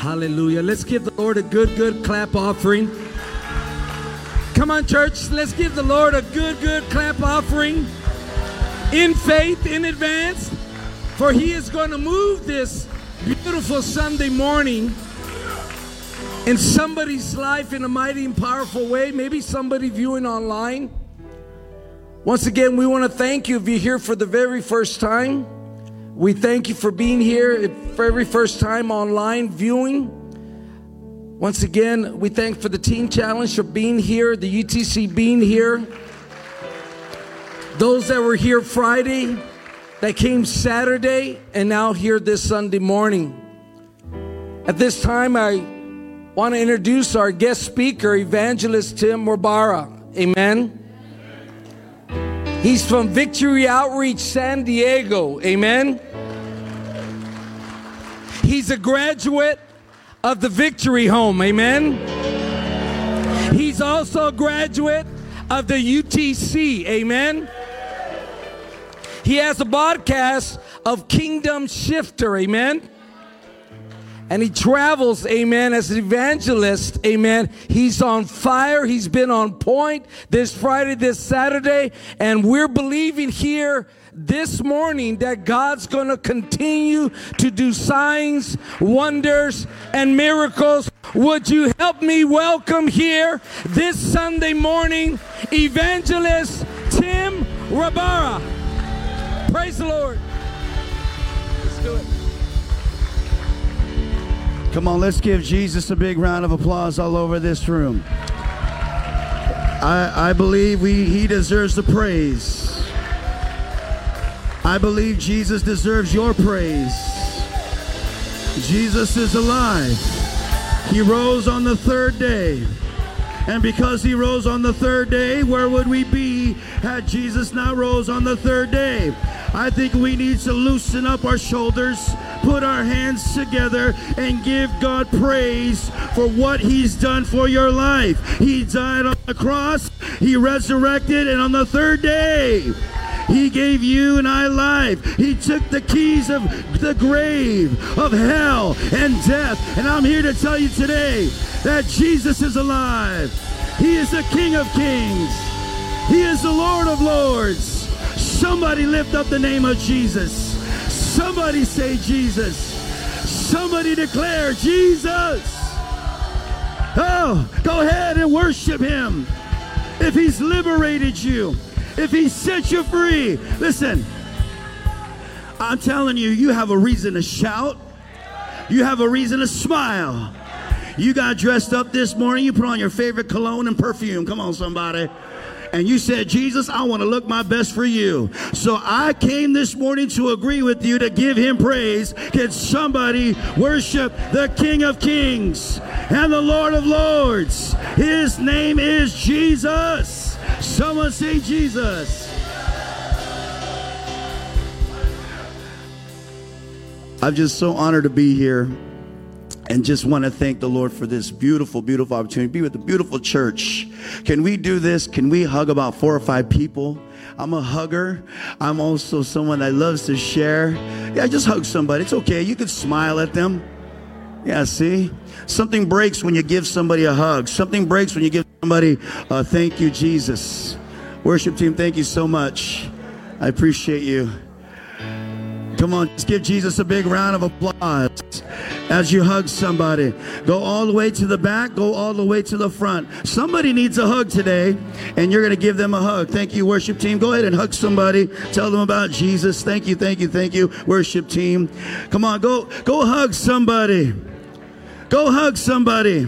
Hallelujah. Let's give the Lord a good clap offering. Come on, church. Let's give the Lord a good clap offering in faith in advance, for He is going to move this beautiful Sunday morning in somebody's life in a mighty and powerful way. Maybe somebody viewing online. Once again, we want to thank you if you're here for the very first time. We thank you for being here for every first time online viewing. Once again, we thank for the Teen Challenge for being here, the UTC being here. Those that were here Friday, that came Saturday, and now here this Sunday morning. At this time, I want to introduce our guest speaker, Evangelist Tim Wabara. Amen. He's from Victory Outreach, San Diego. Amen. He's a graduate of the Victory Home. Amen. He's also a graduate of the UTC. Amen. He has a podcast of Kingdom Shifter. Amen. And he travels, amen, as an evangelist, amen. He's on fire. He's been on point this Friday, this Saturday. And we're believing here this morning that God's going to continue to do signs, wonders, and miracles. Would you help me welcome here this Sunday morning, Evangelist Tim Wabara. Praise the Lord. Let's do it. Come on, let's give Jesus a big round of applause all over this room. I believe He deserves the praise. I believe Jesus deserves your praise. Jesus is alive. He rose on the third day. And because He rose on the third day, where would we be had Jesus not rose on the third day? I think we need to loosen up our shoulders, put our hands together, and give God praise for what He's done for your life. He died on the cross, He resurrected, and on the third day, He gave you and I life. He took the keys of the grave, of hell and death. And I'm here to tell you today that Jesus is alive. He is the King of Kings. He is the Lord of Lords. Somebody lift up the name of Jesus. Somebody say Jesus. Somebody declare Jesus. Oh, go ahead and worship Him. If He's liberated you, if He set you free, listen, I'm telling you, you have a reason to shout. You have a reason to smile. You got dressed up this morning. You put on your favorite cologne and perfume. Come on, somebody. And you said, Jesus, I want to look my best for you. So I came this morning to agree with you to give Him praise. Can somebody worship the King of Kings and the Lord of Lords? His name is Jesus. Someone say Jesus. I'm just so honored to be here. And just want to thank the Lord for this beautiful opportunity to be with the beautiful church. Can we do this? Can we hug about 4 or 5 people? I'm a hugger. I'm also someone that loves to share. Yeah, just hug somebody. It's okay. You can smile at them. Yeah, see? Something breaks when you give somebody a hug. Something breaks when you give somebody a thank you, Jesus. Worship team, thank you so much. I appreciate you. Come on, just give Jesus a big round of applause as you hug somebody. Go all the way to the back, go all the way to the front. Somebody needs a hug today, and you're going to give them a hug. Thank you, worship team. Go ahead and hug somebody. Tell them about Jesus. Thank you, worship team. Come on, go hug somebody. Go hug somebody.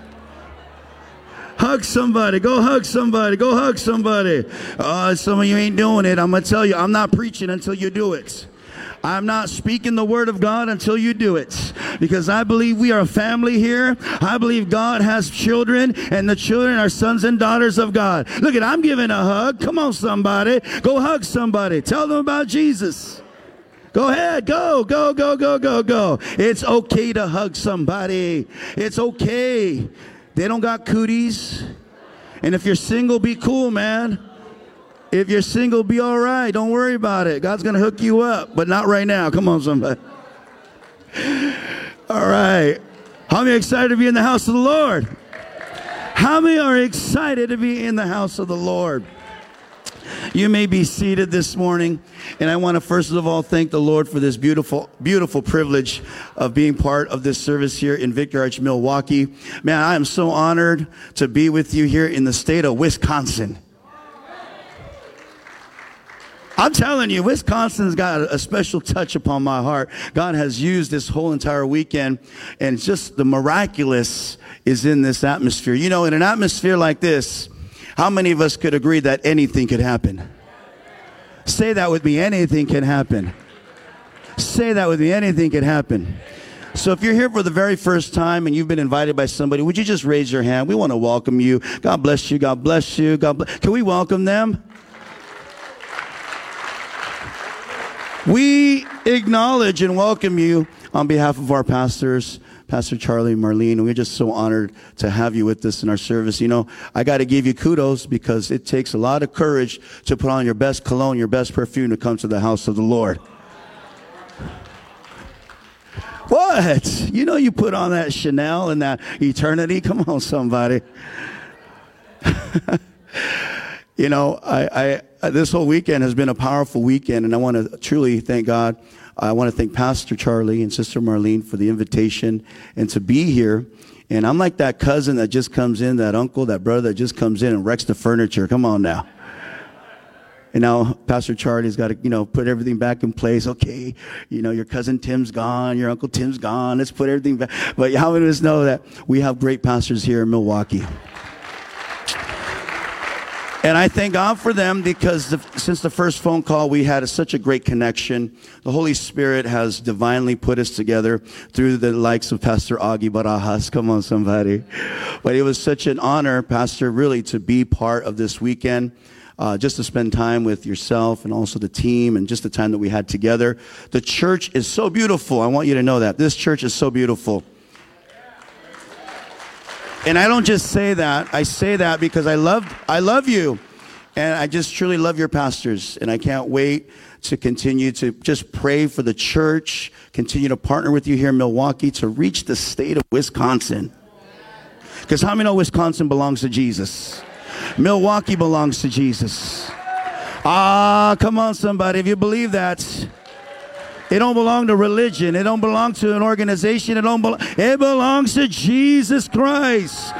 Hug somebody. Go hug somebody. Go hug somebody. Some of you ain't doing it. I'm going to tell you, I'm not preaching until you do it. I'm not speaking the word of God until you do it, because I believe we are a family here. I believe God has children, and the children are sons and daughters of God. Look at, I'm giving a hug. Come on, somebody. Go hug somebody. Tell them about Jesus. Go ahead. Go. It's okay to hug somebody. It's okay. They don't got cooties. And if you're single, be cool, man. If you're single, be all right. Don't worry about it. God's going to hook you up, but not right now. Come on, somebody. All right. How many are excited to be in the house of the Lord? How many are excited to be in the house of the Lord? You may be seated this morning, and I want to first of all thank the Lord for this beautiful, beautiful privilege of being part of this service here in Victory Arch, Milwaukee. Man, I am so honored to be with you here in the state of Wisconsin. I'm telling you, Wisconsin's got a special touch upon my heart. God has used this whole entire weekend, and just the miraculous is in this atmosphere. You know, in an atmosphere like this, how many of us could agree that anything could happen? Say that with me, anything can happen. Say that with me, anything can happen. So if you're here for the very first time and you've been invited by somebody, would you just raise your hand? We want to welcome you. God bless you, God bless you, God bless. Can we welcome them? We acknowledge and welcome you on behalf of our pastors, Pastor Charlie and Marlene, and we're just so honored to have you with us in our service. You know, I got to give you kudos because it takes a lot of courage to put on your best cologne, your best perfume to come to the house of the Lord. What? You know, you put on that Chanel and that eternity. Come on, somebody. You know, I this whole weekend has been a powerful weekend, and I want to truly thank God. I want to thank Pastor Charlie and Sister Marlene for the invitation and to be here. And I'm like that cousin that just comes in, that uncle, that brother that just comes in and wrecks the furniture. Come on now. And now Pastor Charlie's got to, you know, put everything back in place. Okay, you know, your cousin Tim's gone, your Uncle Tim's gone. Let's put everything back. But how many of us know that we have great pastors here in Milwaukee? And I thank God for them because since the first phone call, we had such a great connection. The Holy Spirit has divinely put us together through the likes of Pastor Augie Barajas. Come on, somebody. But it was such an honor, Pastor, really to be part of this weekend, just to spend time with yourself and also the team and just the time that we had together. The church is so beautiful. I want you to know that. This church is so beautiful. And I don't just say that. I say that because I love you. And I just truly love your pastors. And I can't wait to continue to just pray for the church, continue to partner with you here in Milwaukee to reach the state of Wisconsin. Because how many know Wisconsin belongs to Jesus? Milwaukee belongs to Jesus. Come on, somebody. If you believe that. It don't belong to religion. It don't belong to an organization. It belongs to Jesus Christ.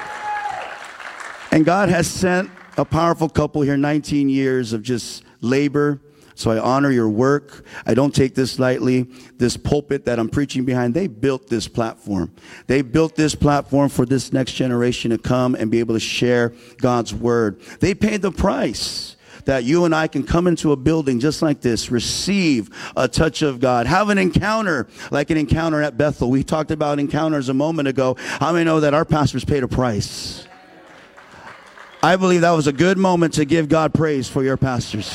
And God has sent a powerful couple here, 19 years of just labor. So I honor your work. I don't take this lightly. This pulpit that I'm preaching behind, they built this platform. They built this platform for this next generation to come and be able to share God's word. They paid the price that you and I can come into a building just like this, receive a touch of God, have an encounter like an encounter at Bethel. We talked about encounters a moment ago. How many know that our pastors paid a price? I believe that was a good moment to give God praise for your pastors.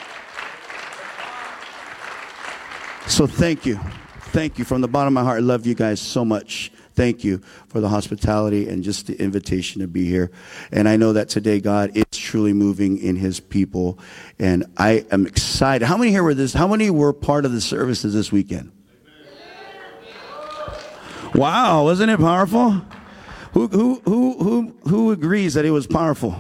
So thank you. Thank you from the bottom of my heart. I love you guys so much. Thank you for the hospitality and just the invitation to be here. And I know that today God is truly moving in his people. And I am excited. How many here were this? How many were part of the services this weekend? Wow, wasn't it powerful? Who agrees that it was powerful?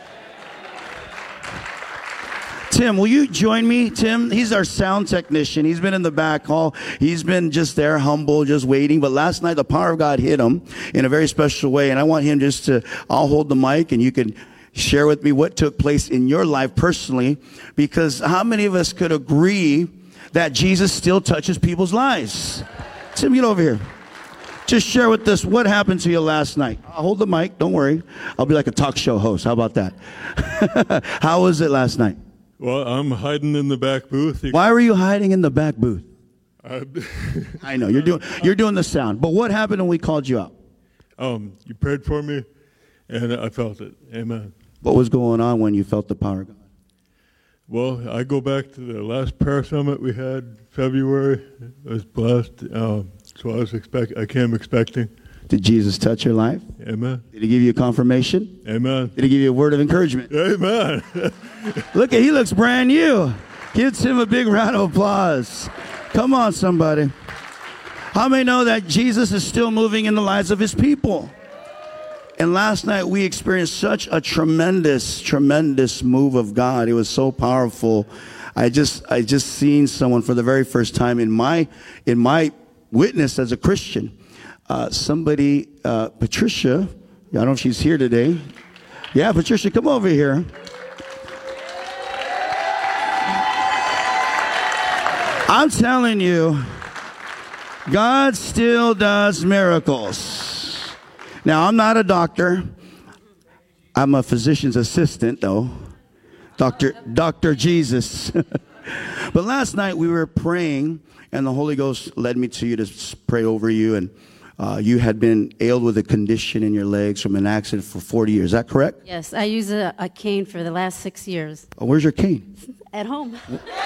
Tim, will you join me? Tim, he's our sound technician. He's been in the back hall. He's been just there, humble, just waiting. But last night, the power of God hit him in a very special way. And I want him just to, I'll hold the mic and you can share with me what took place in your life personally. Because how many of us could agree that Jesus still touches people's lives? Tim, get over here. Just share with us what happened to you last night. I'll hold the mic. Don't worry. I'll be like a talk show host. How about that? How was it last night? Well, I'm hiding in the back booth. Why were you hiding in the back booth? I know you're doing the sound. But what happened when we called you out? You prayed for me, and I felt it. Amen. What was going on when you felt the power of God? Well, I go back to the last prayer summit we had February. I was blessed. So I came expecting. Did Jesus touch your life? Amen. Did he give you a confirmation? Amen. Did he give you a word of encouragement? Amen. Look, he looks brand new. Give him a big round of applause. Come on, somebody. How many know that Jesus is still moving in the lives of his people? And last night we experienced such a tremendous, tremendous move of God. It was so powerful. I just seen someone for the very first time in my witness as a Christian. Somebody, Patricia, I don't know if she's here today. Yeah, Patricia, come over here. I'm telling you, God still does miracles. Now, I'm not a doctor. I'm a physician's assistant, though. Dr. Jesus. But last night we were praying, and the Holy Ghost led me to you to pray over you. And you had been ailed with a condition in your legs from an accident for 40 years. Is that correct? Yes, I use a cane for the last 6 years. Oh, where's your cane? At home.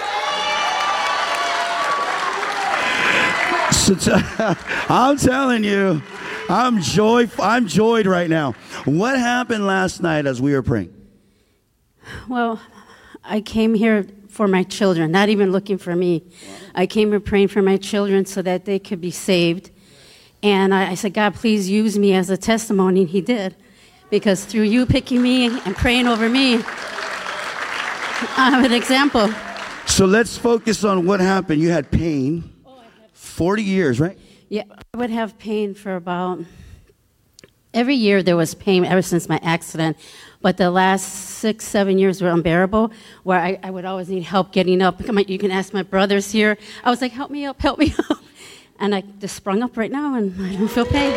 I'm telling you, I'm joyed right now. What happened last night as we were praying? Well, I came here for my children, not even looking for me. I came here praying for my children so that they could be saved. And I said, God, please use me as a testimony. And he did. Because through you picking me and praying over me, I'm an example. So let's focus on what happened. You had pain. 40 years, right? Yeah, I would have pain for about, every year there was pain ever since my accident, but the last 6, 7 years were unbearable, where I would always need help getting up. You can ask my brothers here. I was like, help me up. And I just sprung up right now, and I don't feel pain.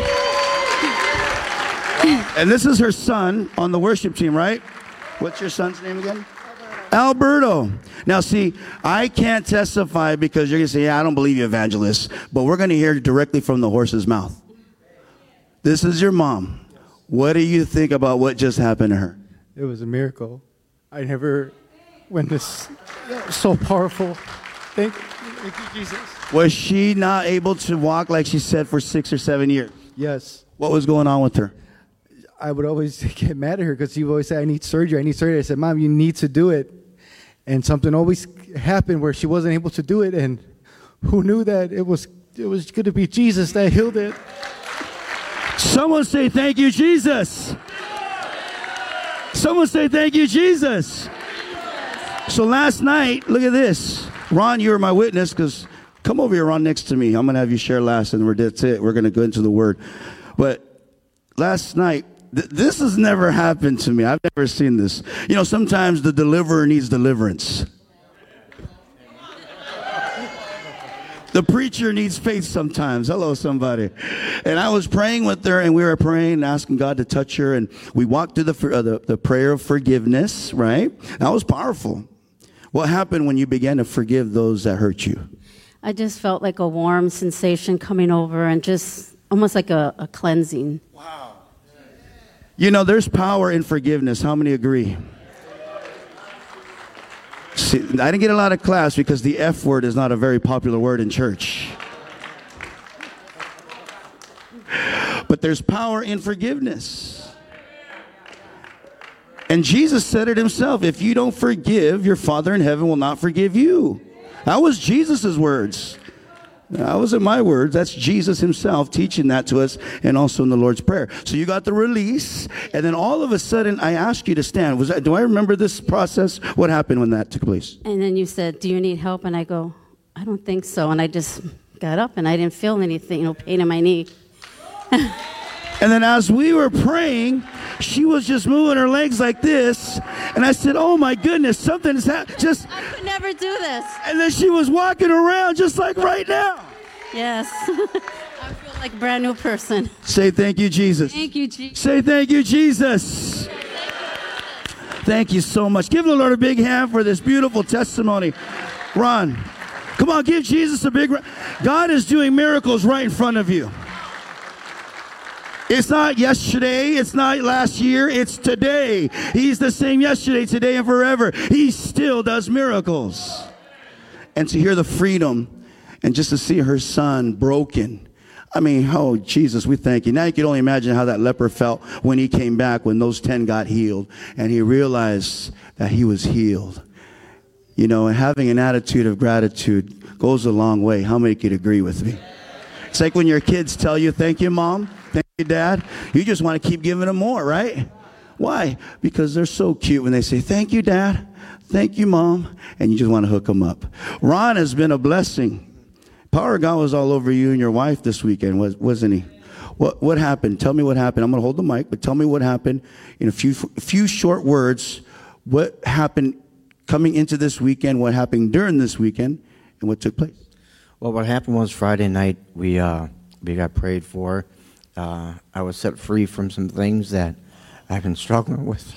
And this is her son on the worship team, right? What's your son's name again? Alberto. Now, see, I can't testify because you're going to say, yeah, I don't believe you, evangelist. But we're going to hear directly from the horse's mouth. This is your mom. What do you think about what just happened to her? It was a miracle. I never witnessed so powerful. Thank you, Jesus. Was she not able to walk like she said for 6 or 7 years? Yes. What was going on with her? I would always get mad at her because she would always say, I need surgery. I said, Mom, you need to do it. And something always happened where she wasn't able to do it. And who knew that it was going to be Jesus that healed it? Someone say, thank you, Jesus. Someone say, thank you, Jesus. So last night, look at this. Ron, you were my witness because come over here, Ron, next to me. I'm going to have you share last, and that's it. We're going to go into the Word. But last night, this has never happened to me. I've never seen this. You know, sometimes the deliverer needs deliverance. The preacher needs faith sometimes. Hello, somebody. And I was praying with her, and we were praying and asking God to touch her. And we walked through the prayer of forgiveness, right? That was powerful. What happened when you began to forgive those that hurt you? I just felt like a warm sensation coming over and just almost like a cleansing. Wow. You know, there's power in forgiveness. How many agree? See, I didn't get a lot of class because the F word is not a very popular word in church. But there's power in forgiveness. And Jesus said it himself. If you don't forgive, your Father in heaven will not forgive you. That was Jesus' words. That wasn't my words. That's Jesus himself teaching that to us, and also in the Lord's Prayer. So you got the release, and then all of a sudden I asked you to stand. Do I remember this process? What happened when that took place? And then you said, do you need help? And I go, I don't think so. And I just got up, and I didn't feel anything, pain in my knee. And then as we were praying, she was just moving her legs like this. And I said, oh my goodness, something's happened. I could never do this. And then she was walking around just like right now. Yes. I feel like a brand new person. Say thank you, Jesus. Thank you, Jesus. Say thank you, Jesus. Thank you so much. Give the Lord a big hand for this beautiful testimony. Ron, come on, give Jesus a big round. God is doing miracles right in front of you. It's not yesterday, it's not last year, it's today. He's the same yesterday, today, and forever. He still does miracles. And to hear the freedom and just to see her son broken. I mean, oh, Jesus, we thank you. Now you can only imagine how that leper felt when he came back, when those 10 got healed. And he realized that he was healed. You know, and having an attitude of gratitude goes a long way. How many could agree with me? It's like when your kids tell you, thank you, Mom, thank you, Dad. You just want to keep giving them more, right? Why? Because they're so cute when they say, thank you, Dad, thank you, Mom, and you just want to hook them up. Ron has been a blessing. Power of God was all over you and your wife this weekend, wasn't he? What happened? Tell me what happened. I'm going to hold the mic, but tell me what happened in a few short words. What happened coming into this weekend, what happened during this weekend, and what took place? Well, what happened was Friday night we got prayed for. I was set free from some things that I've been struggling with.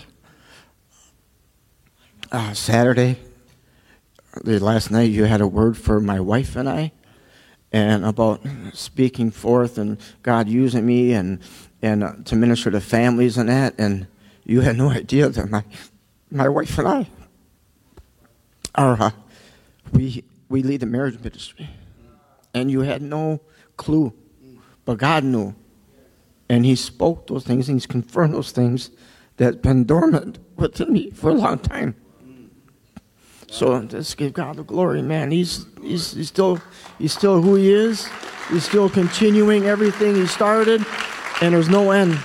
Saturday, last night, you had a word for my wife and I, and about speaking forth and God using me and to minister to families and that. And you had no idea that my wife and I are we lead the marriage ministry, and you had no clue, but God knew, and He spoke those things, and He's confirmed those things that's been dormant within me for a long time. So just give God the glory, man. He's still who He is. He's still continuing everything He started, and there's no end.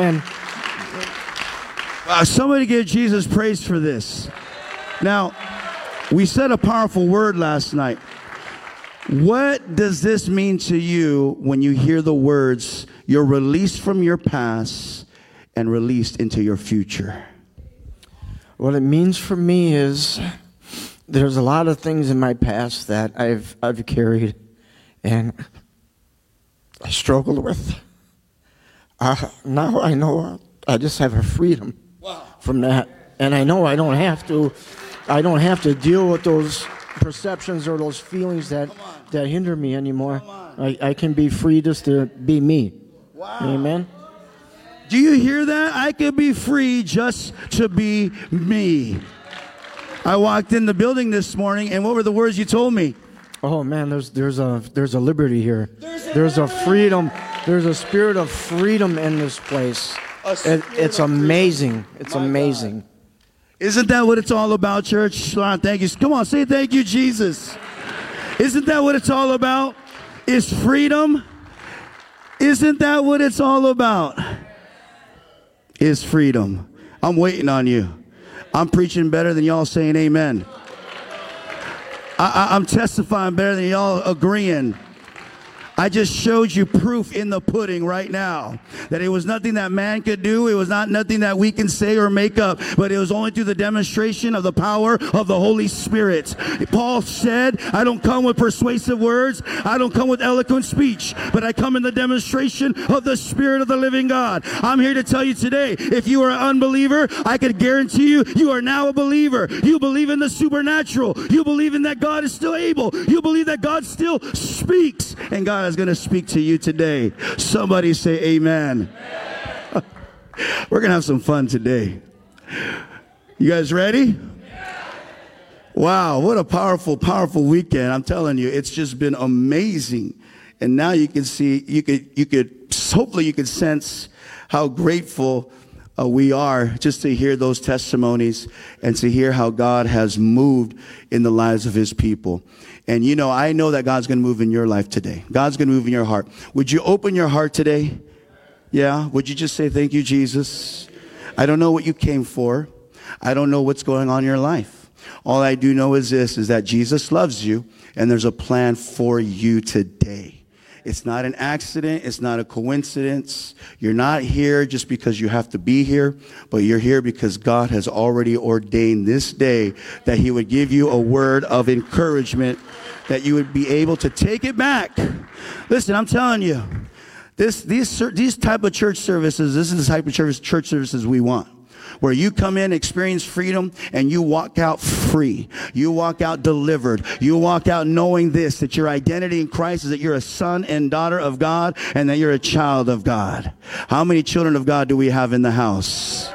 Somebody give Jesus praise for this. Now, we said a powerful word last night. What does this mean to you when you hear the words, you're released from your past and released into your future? What it means for me is there's a lot of things in my past that I've carried and I struggled with. Now I know I just have a freedom from that, and I know I don't have to deal with those perceptions or those feelings that hinder me anymore. I can be free just to be me. Wow. Amen. Do you hear that? I can be free just to be me. I walked in the building this morning, and what were the words you told me? Oh man, there's a liberty here. There's a freedom. There's a spirit of freedom in this place. It's amazing. It's amazing. Isn't that what it's all about, church? Thank you. Come on, say thank you, Jesus. Isn't that what it's all about? Is freedom? Isn't that what it's all about? Is freedom. I'm waiting on you. I'm preaching better than y'all saying amen. I'm testifying better than y'all agreeing. I just showed you proof in the pudding right now that it was nothing that man could do. It was nothing that we can say or make up, but it was only through the demonstration of the power of the Holy Spirit. Paul said, I don't come with persuasive words. I don't come with eloquent speech, but I come in the demonstration of the Spirit of the living God. I'm here to tell you today, if you are an unbeliever, I could guarantee you, you are now a believer. You believe in the supernatural. You believe in that God is still able. You believe that God still speaks, and God is going to speak to you today. Somebody say amen. We're going to have some fun today. You guys ready? Wow, what a powerful, powerful weekend. I'm telling you, it's just been amazing. And now you can see, hopefully you can sense how grateful we are just to hear those testimonies and to hear how God has moved in the lives of His people. And you know, I know that God's going to move in your life today. God's going to move in your heart. Would you open your heart today? Yeah? Would you just say, thank you, Jesus? I don't know what you came for. I don't know what's going on in your life. All I do know is this, is that Jesus loves you, and there's a plan for you today. It's not an accident. It's not a coincidence. You're not here just because you have to be here, but you're here because God has already ordained this day that He would give you a word of encouragement, that you would be able to take it back. Listen, I'm telling you, these type of church services, this is the type of church services we want. Where you come in, experience freedom, and you walk out free. You walk out delivered. You walk out knowing this, that your identity in Christ is that you're a son and daughter of God, and that you're a child of God. How many children of God do we have in the house?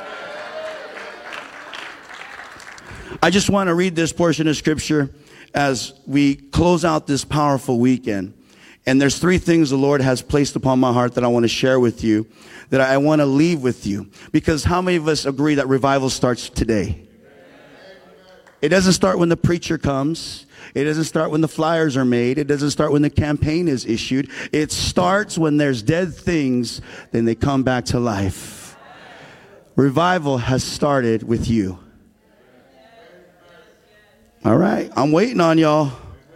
I just want to read this portion of Scripture as we close out this powerful weekend. And there's 3 things the Lord has placed upon my heart that I want to share with you, that I want to leave with you. Because how many of us agree that revival starts today? It doesn't start when the preacher comes. It doesn't start when the flyers are made. It doesn't start when the campaign is issued. It starts when there's dead things, then they come back to life. Revival has started with you. All right, I'm waiting on y'all.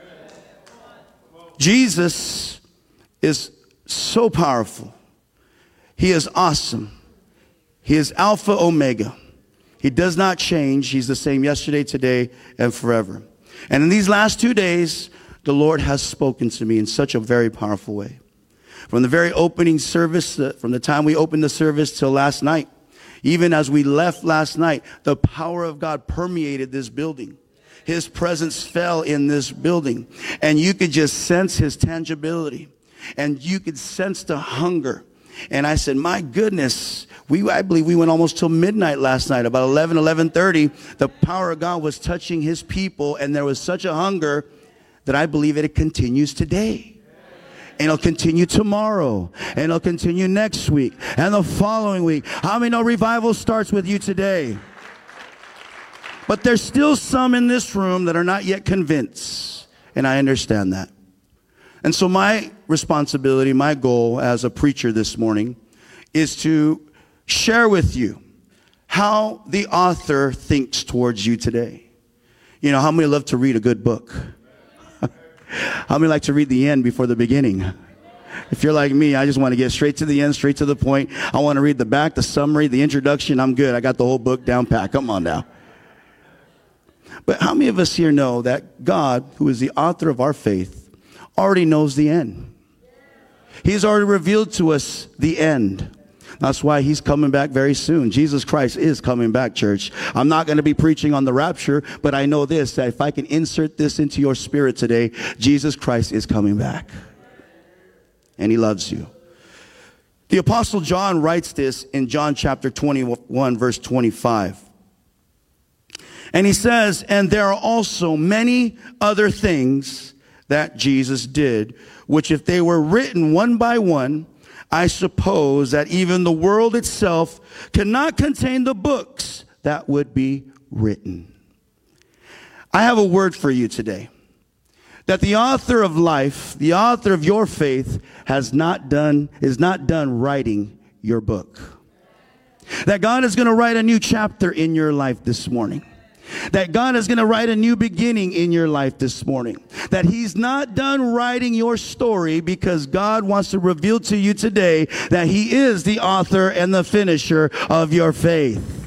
Jesus is so powerful. He is awesome. He is Alpha Omega. He does not change. He's the same yesterday, today, and forever. And in these last 2 days, the Lord has spoken to me in such a very powerful way. From the very opening service, from the time we opened the service till last night, even as we left last night, the power of God permeated this building. His presence fell in this building, and you could just sense his tangibility, and you could sense the hunger. And I said, my goodness, I believe we went almost till midnight last night, about 11:30. The power of God was touching his people, and there was such a hunger that I believe it continues today. And it'll continue tomorrow, and it'll continue next week, and the following week. How many know revival starts with you today? But there's still some in this room that are not yet convinced, and I understand that. And so my responsibility, my goal as a preacher this morning is to share with you how the author thinks towards you today. You know, how many love to read a good book? How many like to read the end before the beginning? If you're like me, I just want to get straight to the end, straight to the point. I want to read the back, the summary, the introduction. I'm good. I got the whole book down pat. Come on now. But how many of us here know that God, who is the author of our faith, already knows the end? He's already revealed to us the end. That's why he's coming back very soon. Jesus Christ is coming back, church. I'm not going to be preaching on the rapture, but I know this, that if I can insert this into your spirit today, Jesus Christ is coming back. And he loves you. The Apostle John writes this in John chapter 21, verse 25. And he says, and there are also many other things that Jesus did, which if they were written one by one, I suppose that even the world itself cannot contain the books that would be written. I have a word for you today. That the author of life, the author of your faith, is not done writing your book. That God is going to write a new chapter in your life this morning. That God is going to write a new beginning in your life this morning. That he's not done writing your story, because God wants to reveal to you today that he is the author and the finisher of your faith.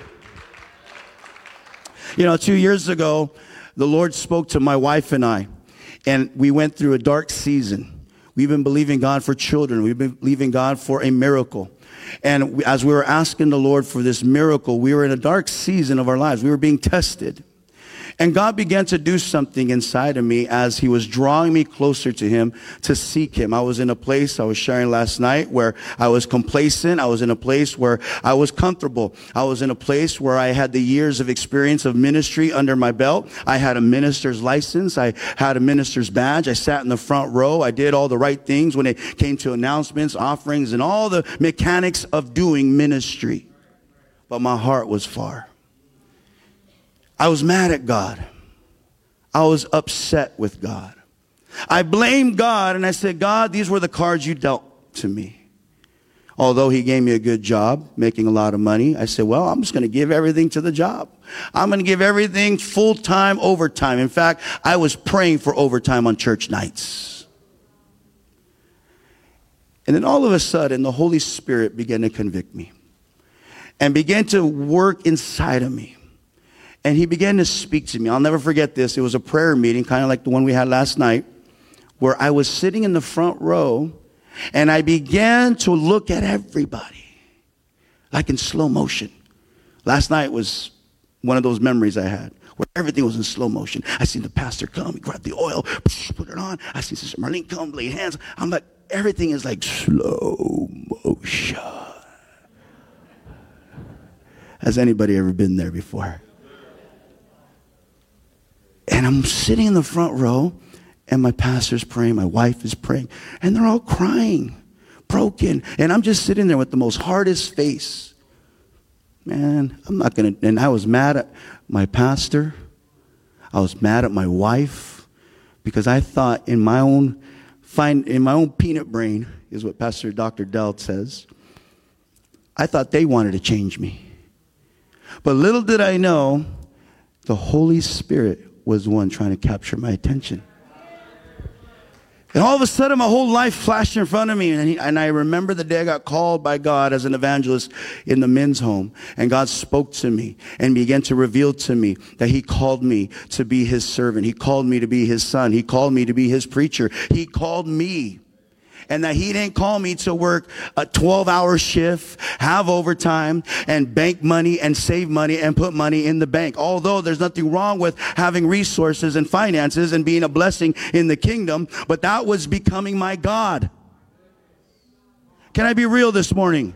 You know, 2 years ago, the Lord spoke to my wife and I, and we went through a dark season. We've been believing God for children. We've been believing God for a miracle. And as we were asking the Lord for this miracle, we were in a dark season of our lives. We were being tested. And God began to do something inside of me as he was drawing me closer to him to seek him. I was in a place, I was sharing last night, where I was complacent. I was in a place where I was comfortable. I was in a place where I had the years of experience of ministry under my belt. I had a minister's license. I had a minister's badge. I sat in the front row. I did all the right things when it came to announcements, offerings, and all the mechanics of doing ministry. But my heart was far. I was mad at God. I was upset with God. I blamed God, and I said, God, these were the cards you dealt to me. Although he gave me a good job, making a lot of money, I said, well, I'm just going to give everything to the job. I'm going to give everything full-time, overtime. In fact, I was praying for overtime on church nights. And then all of a sudden, the Holy Spirit began to convict me and began to work inside of me. And he began to speak to me. I'll never forget this. It was a prayer meeting, kind of like the one we had last night, where I was sitting in the front row, and I began to look at everybody, like in slow motion. Last night was one of those memories I had, where everything was in slow motion. I seen the pastor come, he grabbed the oil, put it on. I seen Sister Marlene come, lay hands. I'm like, everything is like slow motion. Has anybody ever been there before? And I'm sitting in the front row, and my pastor's praying, my wife is praying, and they're all crying, broken. And I'm just sitting there with the most hardest face. Man, I'm not going to, and I was mad at my pastor, I was mad at my wife because I thought in my own peanut brain, is what Pastor Dr. Dell says, I thought they wanted to change me. But little did I know, the Holy Spirit was the one trying to capture my attention. And all of a sudden, my whole life flashed in front of me. And I remember the day I got called by God as an evangelist in the men's home. And God spoke to me and began to reveal to me that he called me to be his servant. He called me to be his son. He called me to be his preacher. He called me. And that he didn't call me to work a 12-hour shift, have overtime, and bank money and save money and put money in the bank. Although there's nothing wrong with having resources and finances and being a blessing in the kingdom, but that was becoming my God. Can I be real this morning?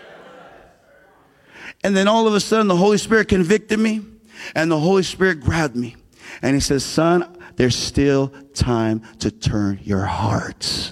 And then all of a sudden the Holy Spirit convicted me, and the Holy Spirit grabbed me. And he says, son, there's still time to turn your hearts.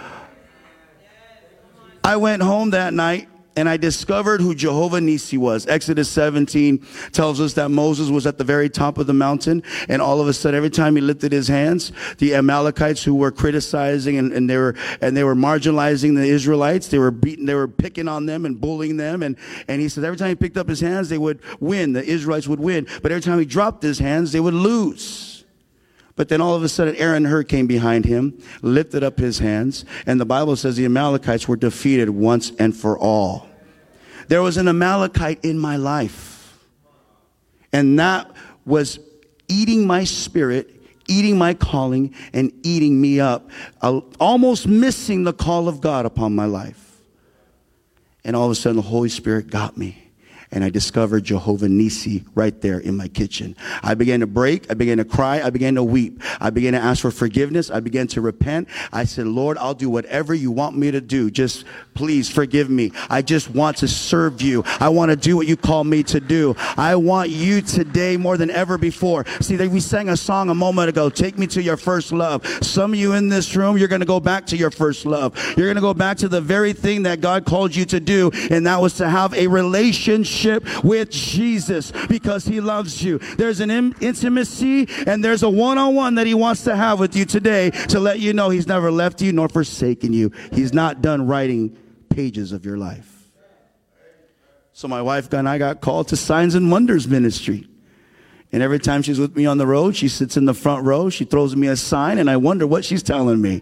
I went home that night and I discovered who Jehovah Nissi was. Exodus 17 tells us that Moses was at the very top of the mountain, and all of a sudden, every time he lifted his hands, the Amalekites who were criticizing and they were marginalizing the Israelites, they were picking on them and bullying them, and he says every time he picked up his hands, they would win. The Israelites would win, but every time he dropped his hands, they would lose. But then all of a sudden, Aaron Hur came behind him, lifted up his hands, and the Bible says the Amalekites were defeated once and for all. There was an Amalekite in my life, and that was eating my spirit, eating my calling, and eating me up, almost missing the call of God upon my life. And all of a sudden, the Holy Spirit got me. And I discovered Jehovah Nissi right there in my kitchen. I began to break. I began to cry. I began to weep. I began to ask for forgiveness. I began to repent. I said, Lord, I'll do whatever you want me to do. Just please forgive me. I just want to serve you. I want to do what you call me to do. I want you today more than ever before. See, we sang a song a moment ago, Take Me to Your First Love. Some of you in this room, you're going to go back to your first love. You're going to go back to the very thing that God called you to do, and that was to have a relationship with Jesus, because he loves you. There's an intimacy and there's a one-on-one that he wants to have with you today to let you know he's never left you nor forsaken you. He's not done writing pages of your life. So my wife and I got called to Signs and Wonders Ministry. And every time she's with me on the road, she sits in the front row, she throws me a sign, and I wonder what she's telling me.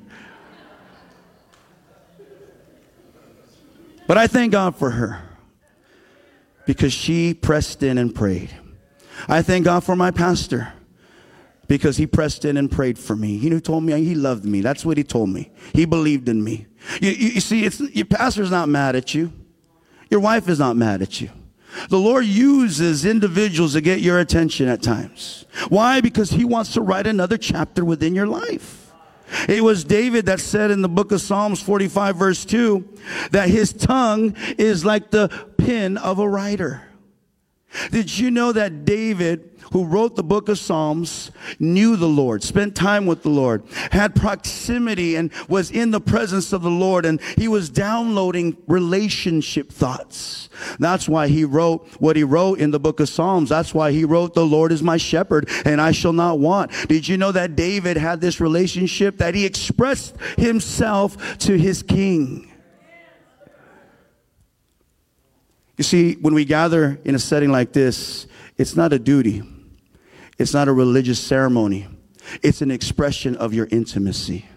But I thank God for her, because she pressed in and prayed. I thank God for my pastor, because he pressed in and prayed for me. He told me he loved me. That's what he told me. He believed in me. You see, your pastor's not mad at you. Your wife is not mad at you. The Lord uses individuals to get your attention at times. Why? Because he wants to write another chapter within your life. It was David that said in the book of Psalms 45 verse 2 that his tongue is like the pen of a writer. Did you know that David, who wrote the book of Psalms, knew the Lord, spent time with the Lord, had proximity and was in the presence of the Lord, and he was downloading relationship thoughts. That's why he wrote what he wrote in the book of Psalms. That's why he wrote, the Lord is my shepherd and I shall not want. Did you know that David had this relationship, that he expressed himself to his king? You see, when we gather in a setting like this, it's not a duty. It's not a religious ceremony. It's an expression of your intimacy.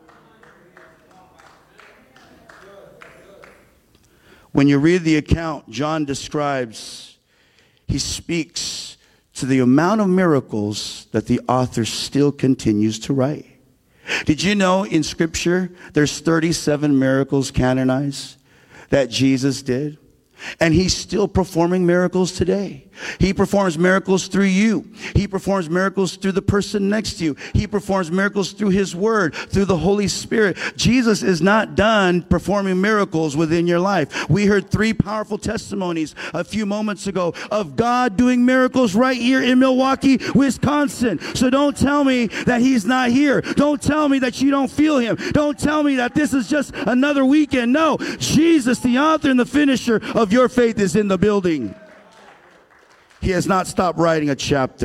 When you read the account, John describes, he speaks to the amount of miracles that the author still continues to write. Did you know in Scripture there's 37 miracles canonized that Jesus did? And he's still performing miracles today. He performs miracles through you. He performs miracles through the person next to you. He performs miracles through his word, through the Holy Spirit. Jesus is not done performing miracles within your life. We heard 3 powerful testimonies a few moments ago of God doing miracles right here in Milwaukee, Wisconsin. So don't tell me that he's not here. Don't tell me that you don't feel him. Don't tell me that this is just another weekend. No, Jesus, the author and the finisher of your faith, is in the building. He has not stopped writing a chapter.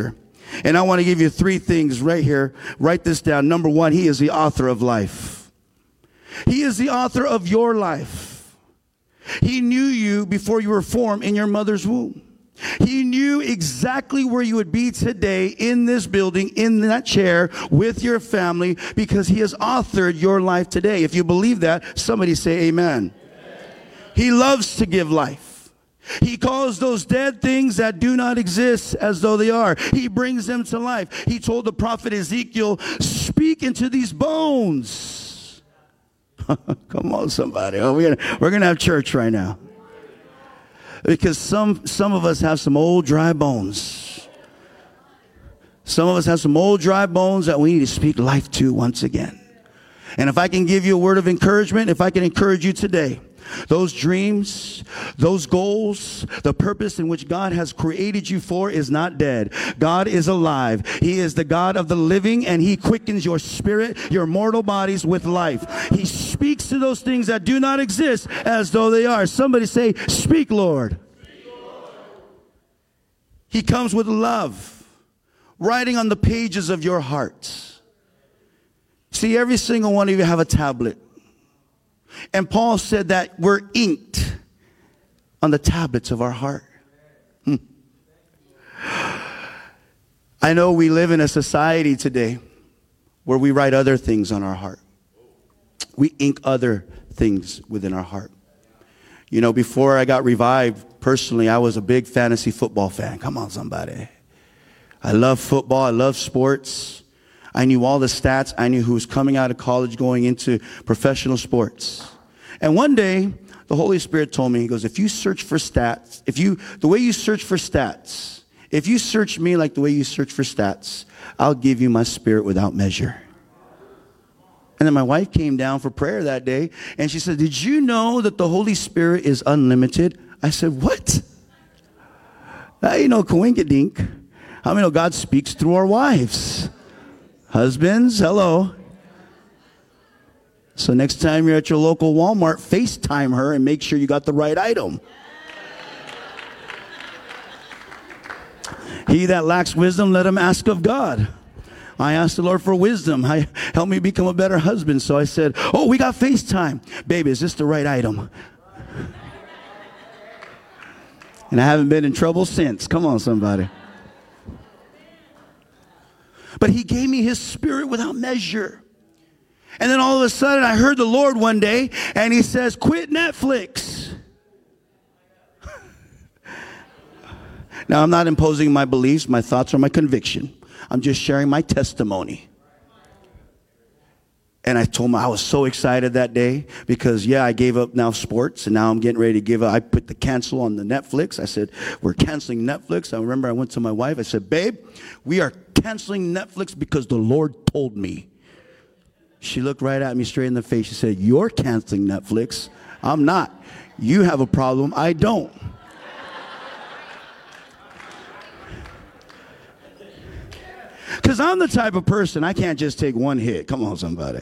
And I want to give you 3 things right here. Write this down. Number 1, he is the author of life. He is the author of your life. He knew you before you were formed in your mother's womb. He knew exactly where you would be today in this building, in that chair, with your family, because he has authored your life today. If you believe that, somebody say amen. He loves to give life. He calls those dead things that do not exist as though they are. He brings them to life. He told the prophet Ezekiel, speak into these bones. Come on, somebody. Oh, we're gonna have church right now. Because some of us have some old dry bones. Some of us have some old dry bones that we need to speak life to once again. And if I can give you a word of encouragement, if I can encourage you today, those dreams, those goals, the purpose in which God has created you for is not dead. God is alive. He is the God of the living, and he quickens your spirit, your mortal bodies with life. He speaks to those things that do not exist as though they are. Somebody say, speak, Lord. Speak, Lord. He comes with love, writing on the pages of your hearts. See, every single one of you have a tablet. And Paul said that we're inked on the tablets of our heart. I know we live in a society today where we write other things on our heart. We ink other things within our heart. You know, before I got revived, personally, I was a big fantasy football fan. Come on, somebody. I love football. I love sports. I knew all the stats. I knew who was coming out of college going into professional sports. And one day, the Holy Spirit told me, he goes, if you search for stats, the way you search for stats, if you search me like the way you search for stats, I'll give you my spirit without measure. And then my wife came down for prayer that day, and she said, did you know that the Holy Spirit is unlimited? I said, what? That ain't no coinkydink. How many know God speaks through our wives? Husbands, hello. So next time you're at your local Walmart, FaceTime her and make sure you got the right item. He that lacks wisdom, let him ask of God. I asked the Lord for wisdom. Help me become a better husband. So I said, oh, we got FaceTime. Baby, is this the right item? And I haven't been in trouble since. Come on, somebody. But he gave me his spirit without measure. And then all of a sudden I heard the Lord one day and he says, quit Netflix. Now I'm not imposing my beliefs, my thoughts, or my conviction. I'm just sharing my testimony. And I told him I was so excited that day because, I gave up now sports, and now I'm getting ready to give up. I put the cancel on the Netflix. I said, we're canceling Netflix. I remember I went to my wife. I said, babe, we are canceling Netflix because the Lord told me. She looked right at me straight in the face. She said, you're canceling Netflix. I'm not. You have a problem. I don't. Because I'm the type of person, I can't just take one hit. Come on, somebody.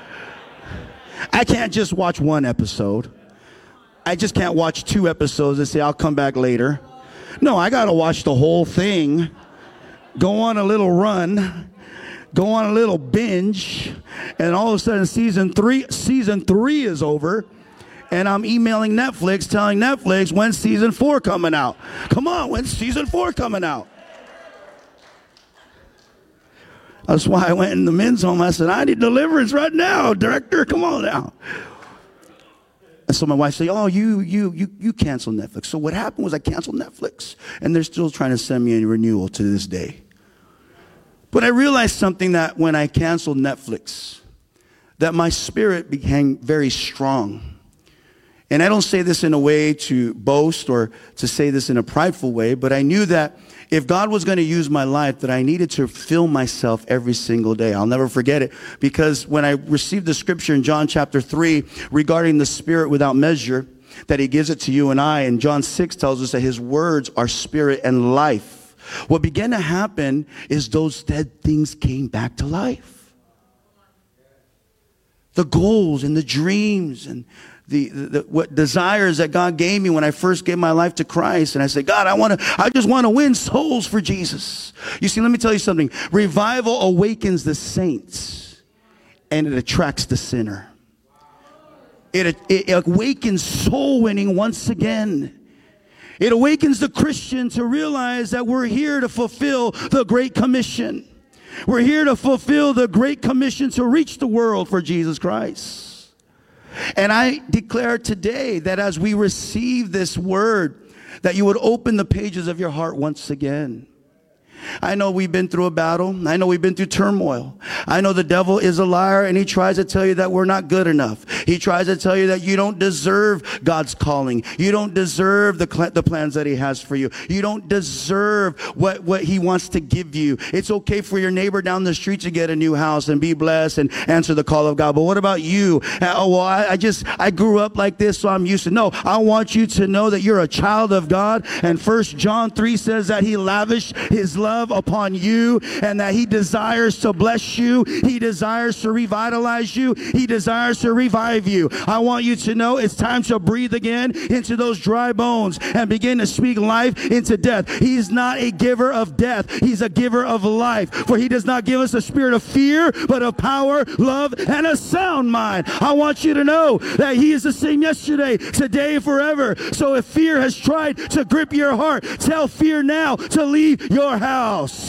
I can't just watch one episode. I just can't watch 2 episodes and say, I'll come back later. No, I got to watch the whole thing. Go on a little run. Go on a little binge. And all of a sudden, season 3 is over. And I'm emailing Netflix, telling Netflix, when's season 4 coming out? Come on, when's season 4 coming out? That's why I went in the men's home. I said, I need deliverance right now, director. Come on now. And so my wife said, oh, you canceled Netflix. So what happened was I canceled Netflix. And they're still trying to send me a renewal to this day. But I realized something, that when I canceled Netflix, that my spirit became very strong. And I don't say this in a way to boast or to say this in a prideful way, but I knew that if God was going to use my life, that I needed to fill myself every single day. I'll never forget it, because when I received the scripture in John chapter 3 regarding the spirit without measure, that he gives it to you and I, and John 6 tells us that his words are spirit and life. What began to happen is those dead things came back to life. The goals and the dreams and what desires that God gave me when I first gave my life to Christ. And I said, God, I just want to win souls for Jesus. You see, let me tell you something. Revival awakens the saints and it attracts the sinner. It awakens soul winning once again. It awakens the Christian to realize that we're here to fulfill the Great Commission. We're here to fulfill the Great Commission to reach the world for Jesus Christ. And I declare today that as we receive this word, that you would open the pages of your heart once again. I know we've been through a battle. I know we've been through turmoil. I know the devil is a liar and he tries to tell you that we're not good enough. He tries to tell you that you don't deserve God's calling. You don't deserve the plans that he has for you. You don't deserve what he wants to give you. It's okay for your neighbor down the street to get a new house and be blessed and answer the call of God. But what about you? I grew up like this, so I'm used to. No, I want you to know that you're a child of God. And 1 John 3 says that he lavished his love upon you and that he desires to bless you. He desires to revitalize you. He desires to revive you. I want you to know it's time to breathe again into those dry bones and begin to speak life into death. He's not a giver of death. He's a giver of life. For he does not give us a spirit of fear, but of power, love, and a sound mind. I want you to know that he is the same yesterday, today, forever. So if fear has tried to grip your heart, tell fear now to leave your house.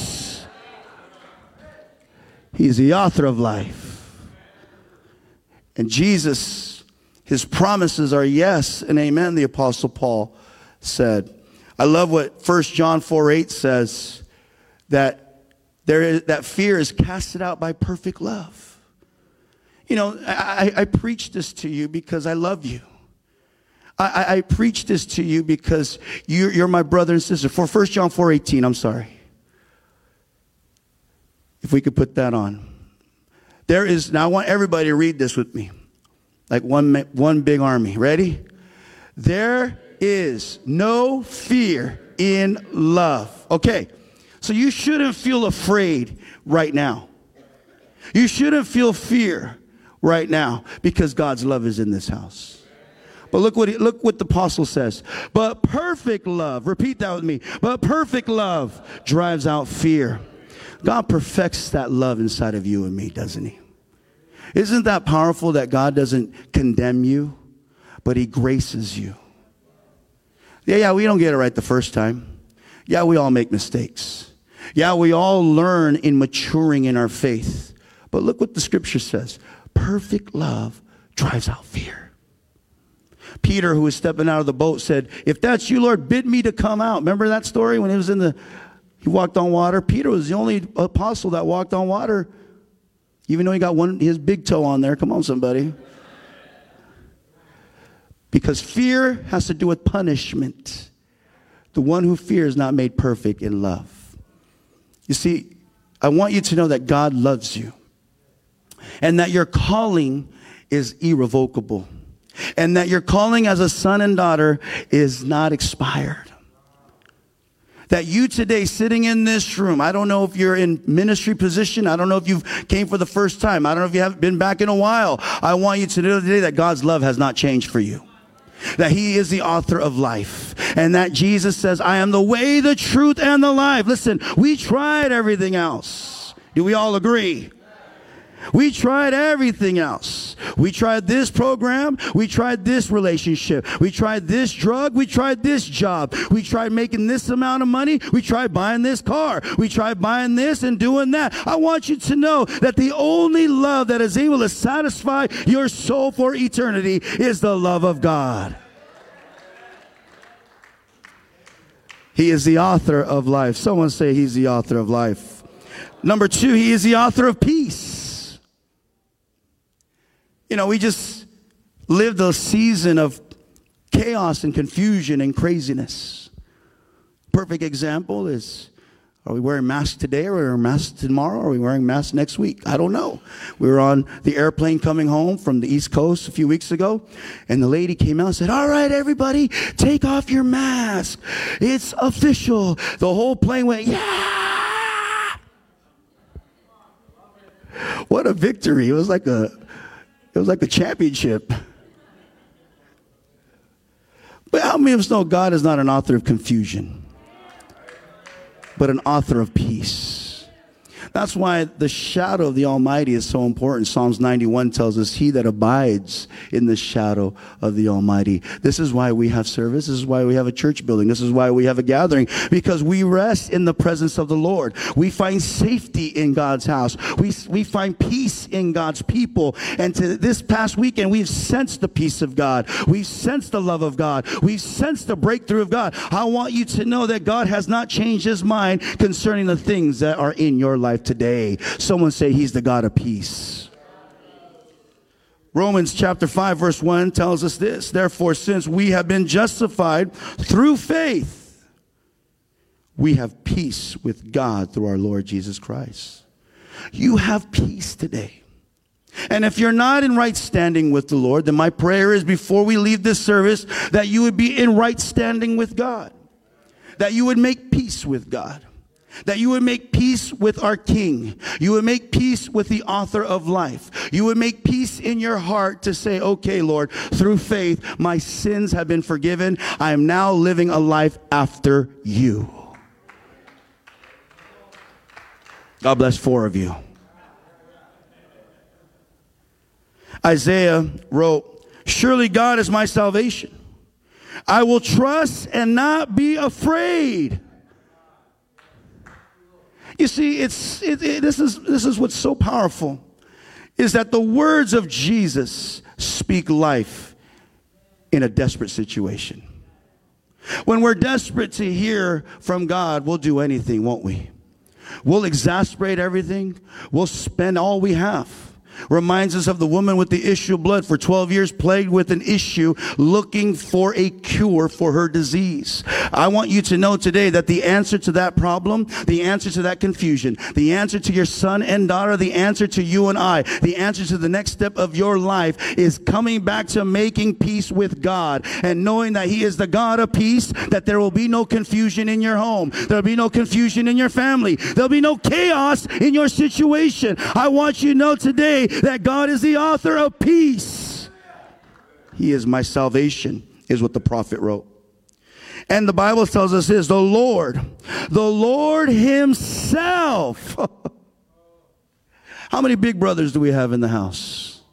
He's the author of life. And Jesus, his promises are yes and amen, the Apostle Paul said. I love what 1 John 4:8 says, that that fear is casted out by perfect love. You know, I preach this to you because I love you. I preach this to you because you're my brother and sister. For 1 John 4:18, I'm sorry. If we could put that on. Now I want everybody to read this with me. Like one big army. Ready? There is no fear in love. Okay. So you shouldn't feel afraid right now. You shouldn't feel fear right now because God's love is in this house. But look what the apostle says. But perfect love, repeat that with me. But perfect love drives out fear. God perfects that love inside of you and me, doesn't he? Isn't that powerful that God doesn't condemn you, but he graces you? Yeah, we don't get it right the first time. Yeah, we all make mistakes. Yeah, we all learn in maturing in our faith. But look what the scripture says. Perfect love drives out fear. Peter, who was stepping out of the boat, said, if that's you, Lord, bid me to come out. Remember that story when he walked on water? Peter was the only apostle that walked on water, even though he got his big toe on there. Come on, somebody. Because fear has to do with punishment. The one who fears is not made perfect in love. You see, I want you to know that God loves you and that your calling is irrevocable and that your calling as a son and daughter is not expired. That you today sitting in this room, I don't know if you're in ministry position. I don't know if you came for the first time. I don't know if you haven't been back in a while. I want you to know today that God's love has not changed for you. That he is the author of life. And that Jesus says, I am the way, the truth, and the life. Listen, we tried everything else. Do we all agree? We tried everything else. We tried this program. We tried this relationship. We tried this drug. We tried this job. We tried making this amount of money. We tried buying this car. We tried buying this and doing that. I want you to know that the only love that is able to satisfy your soul for eternity is the love of God. He is the author of life. Someone say he's the author of life. Number 2, he is the author of peace. You know, we just lived a season of chaos and confusion and craziness. Perfect example is, are we wearing masks today or are we wearing masks tomorrow? Or are we wearing masks next week? I don't know. We were on the airplane coming home from the East Coast a few weeks ago, and the lady came out and said, all right, everybody, take off your mask. It's official. The whole plane went, yeah! What a victory. It was like a championship. many of us know God is not an author of confusion, but an author of peace? That's why the shadow of the Almighty is so important. Psalms 91 tells us, he that abides in the shadow of the Almighty. This is why we have service. This is why we have a church building. This is why we have a gathering, because we rest in the presence of the Lord. We find safety in God's house. We find peace in God's people. And to this past weekend, we've sensed the peace of God. We've sensed the love of God. We've sensed the breakthrough of God. I want you to know that God has not changed his mind concerning the things that are in your life today. Someone say, he's the God of peace. Romans chapter 5 verse 1 tells us this. Therefore, since we have been justified through faith, we have peace with God through our Lord Jesus Christ. You have peace today. And if you're not in right standing with the Lord, then my prayer is before we leave this service that you would be in right standing with God, that you would make peace with God, that you would make peace with our King. You would make peace with the author of life. You would make peace in your heart to say, okay, Lord, through faith, my sins have been forgiven. I am now living a life after you. God bless 4 of you. Isaiah wrote, surely God is my salvation. I will trust and not be afraid. You see, this is what's so powerful, is that the words of Jesus speak life in a desperate situation. When we're desperate to hear from God, we'll do anything, won't we? We'll exasperate everything. We'll spend all we have. Reminds us of the woman with the issue of blood, for 12 years plagued with an issue, looking for a cure for her disease. I want you to know today that the answer to that problem, the answer to that confusion, the answer to your son and daughter, the answer to you and I, the answer to the next step of your life is coming back to making peace with God and knowing that he is the God of peace, that there will be no confusion in your home. There'll be no confusion in your family. There'll be no chaos in your situation. I want you to know today that God is the author of peace. He is my salvation, is what the prophet wrote. And the Bible tells us this, the Lord himself. How many big brothers do we have in the house?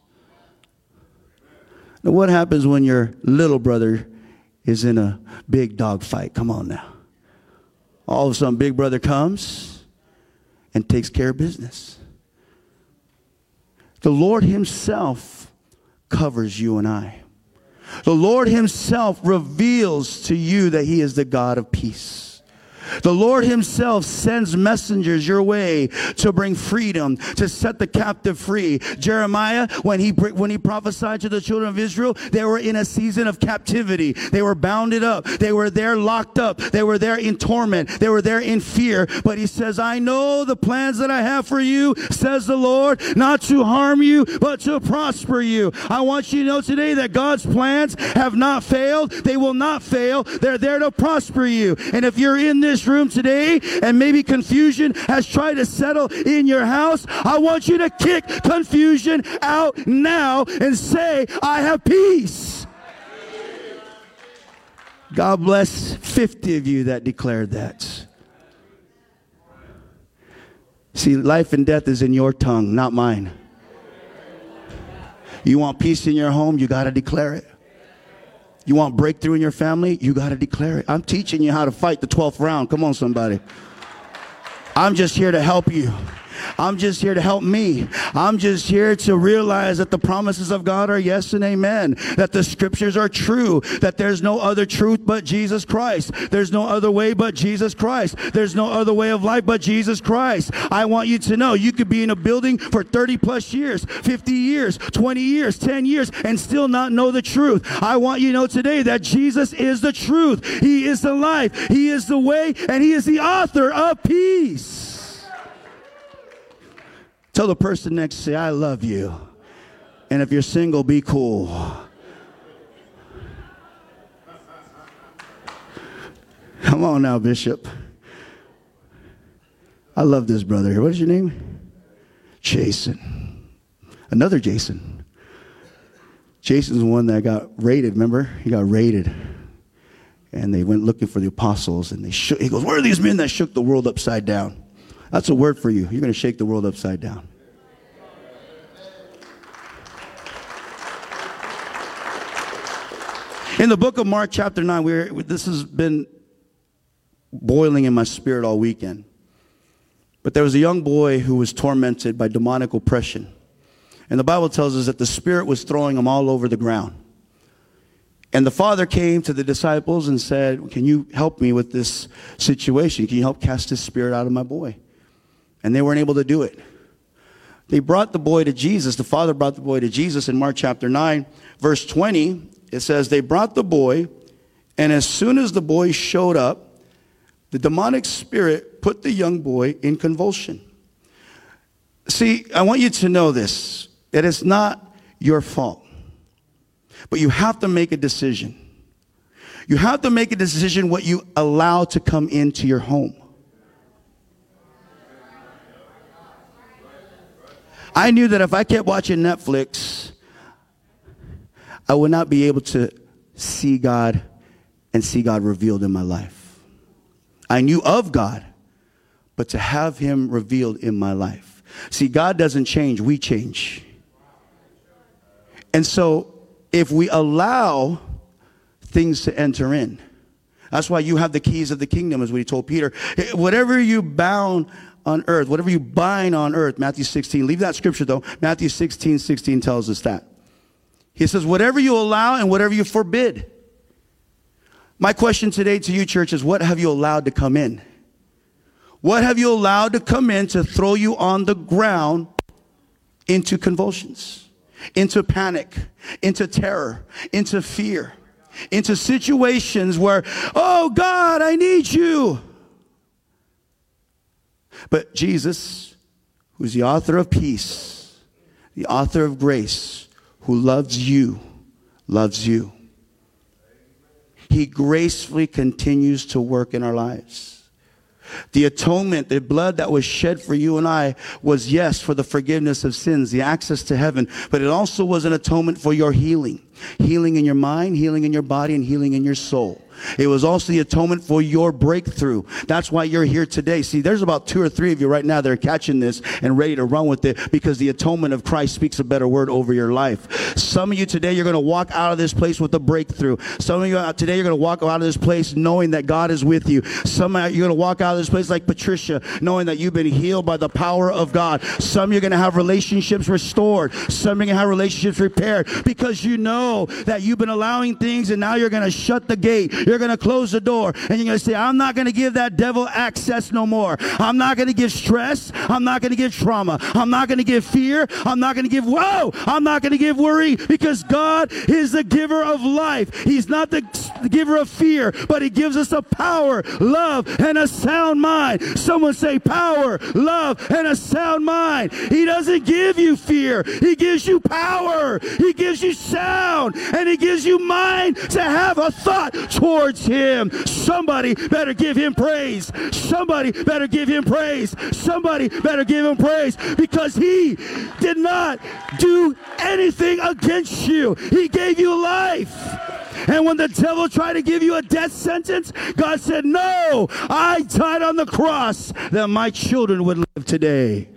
Now, what happens when your little brother is in a big dog fight? Come on now. All of a sudden, big brother comes and takes care of business. The Lord himself covers you and I. The Lord himself reveals to you that he is the God of peace. The Lord himself sends messengers your way to bring freedom, to set the captive free. Jeremiah, when he prophesied to the children of Israel, they were in a season of captivity. They were bounded up. They were there locked up. They were there in torment. They were there in fear. But he says, I know the plans that I have for you, says the Lord, not to harm you, but to prosper you. I want you to know today that God's plans have not failed. They will not fail. They're there to prosper you. And if you're in this room today and maybe confusion has tried to settle in your house, I want you to kick confusion out now and say, I have peace. God bless 50 of you that declared that. See, life and death is in your tongue, not mine. You want peace in your home, you got to declare it. You want breakthrough in your family? You got to declare it. I'm teaching you how to fight the 12th round. Come on, somebody. I'm just here to help you. I'm just here to help me. I'm just here to realize that the promises of God are yes and amen. That the scriptures are true. That there's no other truth but Jesus Christ. There's no other way but Jesus Christ. There's no other way of life but Jesus Christ. I want you to know you could be in a building for 30 plus years, 50 years, 20 years, 10 years, and still not know the truth. I want you to know today that Jesus is the truth. He is the life. He is the way, and he is the author of peace. Tell the person next to you, say, I love you. And if you're single, be cool. Come on now, Bishop. I love this brother here. What is your name? Jason. Another Jason. Jason's the one that got raided, remember? He got raided. And they went looking for the apostles, and he goes, where are these men that shook the world upside down? That's a word for you. You're going to shake the world upside down. In the book of Mark chapter 9, this has been boiling in my spirit all weekend. But there was a young boy who was tormented by demonic oppression. And the Bible tells us that the spirit was throwing him all over the ground. And the father came to the disciples and said, can you help me with this situation? Can you help cast this spirit out of my boy? And they weren't able to do it. They brought the boy to Jesus. The father brought the boy to Jesus in Mark chapter 9, verse 20. It says, they brought the boy, and as soon as the boy showed up, the demonic spirit put the young boy in convulsion. See, I want you to know this, that it's not your fault. But you have to make a decision. You have to make a decision what you allow to come into your home. I knew that if I kept watching Netflix, I would not be able to see God and see God revealed in my life. I knew of God, but to have him revealed in my life. See, God doesn't change, we change. And so if we allow things to enter in, that's why you have the keys of the kingdom, is what he told Peter. Whatever you bound on earth, whatever you bind on earth, Matthew 16, leave that scripture though. Matthew 16:16 tells us that. He says, whatever you allow and whatever you forbid. My question today to you, church, is what have you allowed to come in? What have you allowed to come in to throw you on the ground into convulsions, into panic, into terror, into fear, into situations where, oh God, I need you. But Jesus, who's the author of peace, the author of grace, who loves you, loves you. He gracefully continues to work in our lives. The atonement, the blood that was shed for you and I was, yes, for the forgiveness of sins, the access to heaven, but it also was an atonement for your healing. Healing in your mind, healing in your body, and healing in your soul. It was also the atonement for your breakthrough. That's why you're here today. See, there's about 2 or 3 of you right now that are catching this and ready to run with it, because the atonement of Christ speaks a better word over your life. Some of you today, you're going to walk out of this place with a breakthrough. Some of you today, you're going to walk out of this place knowing that God is with you. Some of you, you're going to walk out of this place like Patricia, knowing that you've been healed by the power of God. Some of you are going to have relationships restored. Some of you are going to have relationships repaired, because you know that you've been allowing things, and now you're going to shut the gate. You're going to close the door, and you're going to say, I'm not going to give that devil access no more. I'm not going to give stress. I'm not going to give trauma. I'm not going to give fear. I'm not going to give I'm not going to give worry, because God is the giver of life. He's not the giver of fear, but he gives us a power, love, and a sound mind. Someone say power, love, and a sound mind. He doesn't give you fear. He gives you power. He gives you sound, and he gives you mind to have a thought towards him. Somebody better give him praise. Somebody better give him praise. Somebody better give him praise, because he did not do anything against you. He gave you life. And when the devil tried to give you a death sentence, God said, no, I died on the cross that my children would live today.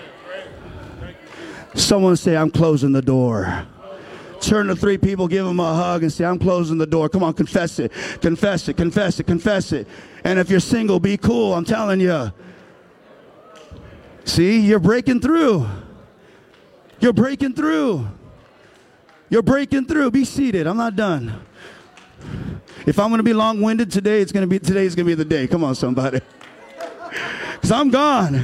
Someone say, I'm closing the door. Turn to 3 people, give them a hug, and say, I'm closing the door. Come on, confess it. Confess it, confess it, confess it. And if you're single, be cool, I'm telling you. See, you're breaking through. You're breaking through. You're breaking through. Be seated. I'm not done. If I'm going to be long-winded today, today's going to be the day. Come on, somebody. Because I'm gone.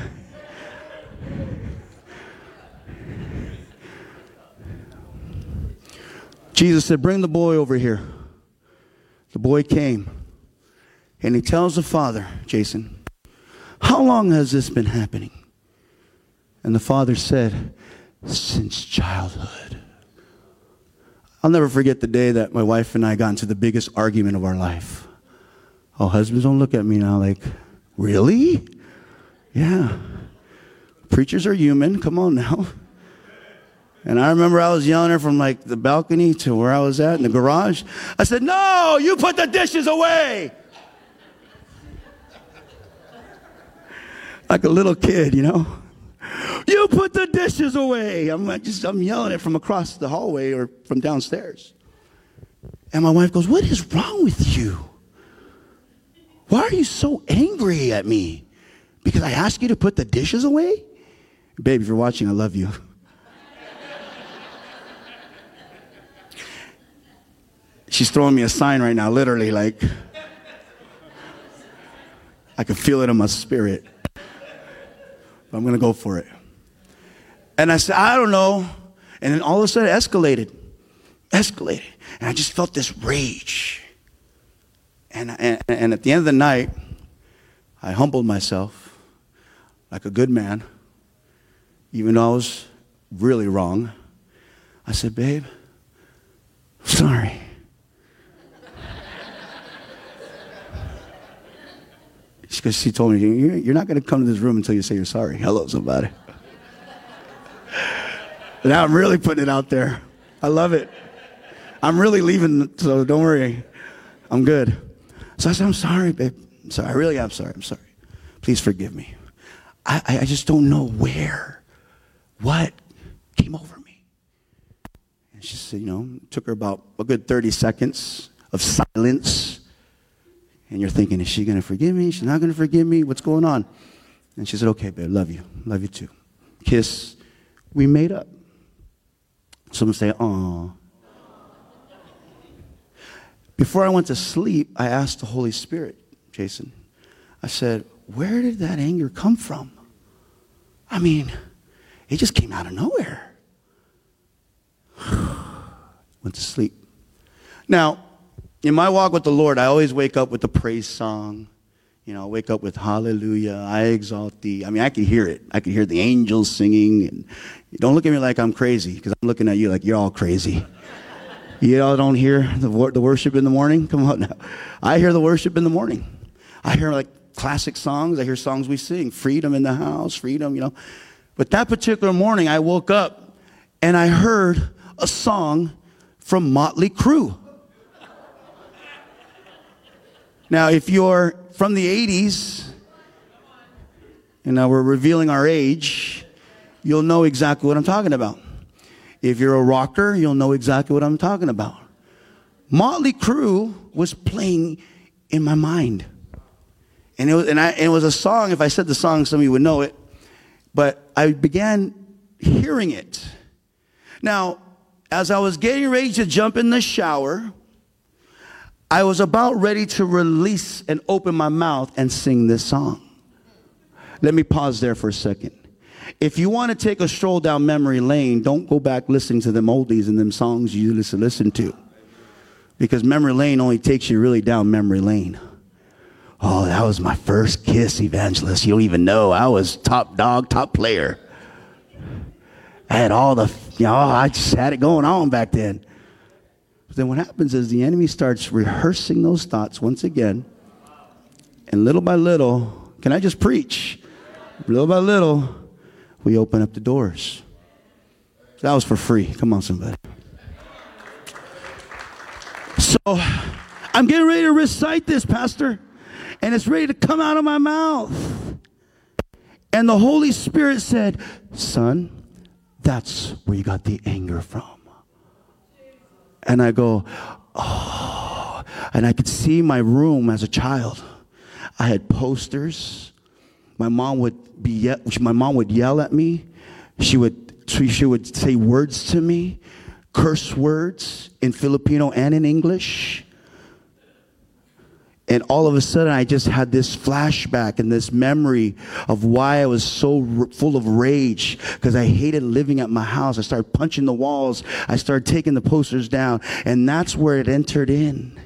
Jesus said, bring the boy over here. The boy came. And he tells the father, Jason, how long has this been happening? And the father said, since childhood. I'll never forget the day that my wife and I got into the biggest argument of our life. Oh, husbands, don't look at me now like, really? Yeah. Preachers are human. Come on now. And I remember I was yelling at her from like the balcony to where I was at in the garage. I said, no, you put the dishes away. Like a little kid, you know. You put the dishes away. I'm yelling it from across the hallway or from downstairs. And my wife goes, what is wrong with you? Why are you so angry at me? Because I asked you to put the dishes away? Babe, if you're watching, I love you. She's throwing me a sign right now, literally, like, I can feel it in my spirit. But I'm going to go for it. And I said, I don't know. And then all of a sudden, it escalated. And I just felt this rage. And at the end of the night, I humbled myself like a good man, even though I was really wrong. I said, babe, I'm sorry. Because she told me, you're not going to come to this room until you say you're sorry. Hello, somebody. Now I'm really putting it out there. I love it. I'm really leaving, so don't worry. I'm good. So I said, I'm sorry, babe. I'm sorry. I really am sorry. I'm sorry. Please forgive me. I just don't know what came over me. And she said, it took her about a good 30 seconds of silence. And you're thinking, is she going to forgive me? She's not going to forgive me? What's going on? And she said, okay, babe, love you. Love you too. Kiss. We made up. Someone say, aw. Before I went to sleep, I asked the Holy Spirit, Jason, I said, where did that anger come from? I mean, it just came out of nowhere. Went to sleep. Now, in my walk with the Lord, I always wake up with the praise song. I wake up with hallelujah, I exalt thee. I mean, I can hear it. I can hear the angels singing. And don't look at me like I'm crazy, because I'm looking at you like you're all crazy. You all don't hear the worship in the morning? Come on now. I hear the worship in the morning. I hear like classic songs. I hear songs we sing. Freedom in the house, freedom, But that particular morning, I woke up and I heard a song from Motley Crue. Now, if you're from the 80s, and now we're revealing our age, you'll know exactly what I'm talking about. If you're a rocker, you'll know exactly what I'm talking about. Motley Crue was playing in my mind. And it was a song. If I said the song, some of you would know it. But I began hearing it. Now, as I was getting ready to jump in the shower, I was about ready to release and open my mouth and sing this song. Let me pause there for a second. If you want to take a stroll down memory lane, don't go back listening to them oldies and them songs you used to listen to. Because memory lane only takes you really down memory lane. Oh, that was my first Kiss, Evangelist. You don't even know. I was top dog, top player. I had all the, I just had it going on back then. But then what happens is the enemy starts rehearsing those thoughts once again. And little by little, can I just preach? Little by little, we open up the doors. That was for free. Come on, somebody. So I'm getting ready to recite this, Pastor. And it's ready to come out of my mouth. And the Holy Spirit said, son, that's where you got the anger from. And I go, oh. And I could see my room as a child. I had posters. My mom would yell at me. She would say words to me, curse words in Filipino and in English. And all of a sudden, I just had this flashback and this memory of why I was so full of rage, because I hated living at my house. I started punching the walls. I started taking the posters down. And that's where it entered in.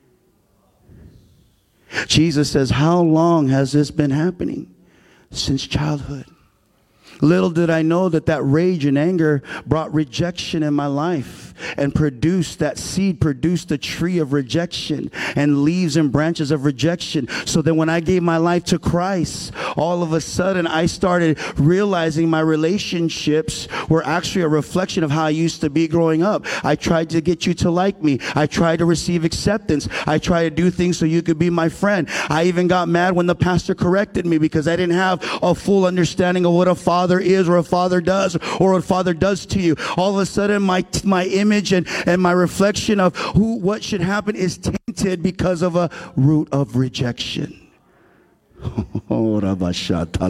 Jesus says, how long has this been happening? Since childhood. Little did I know that rage and anger brought rejection in my life and produced that seed produced a tree of rejection and leaves and branches of rejection. So then when I gave my life to Christ, all of a sudden I started realizing my relationships were actually a reflection of how I used to be growing up. I tried to get you to like me. I tried to receive acceptance. I tried to do things so you could be my friend. I even got mad when the pastor corrected me because I didn't have a full understanding of what a father is or a father does or what a father does to you. All of a sudden my image and my reflection of what should happen is tainted because of a root of rejection. And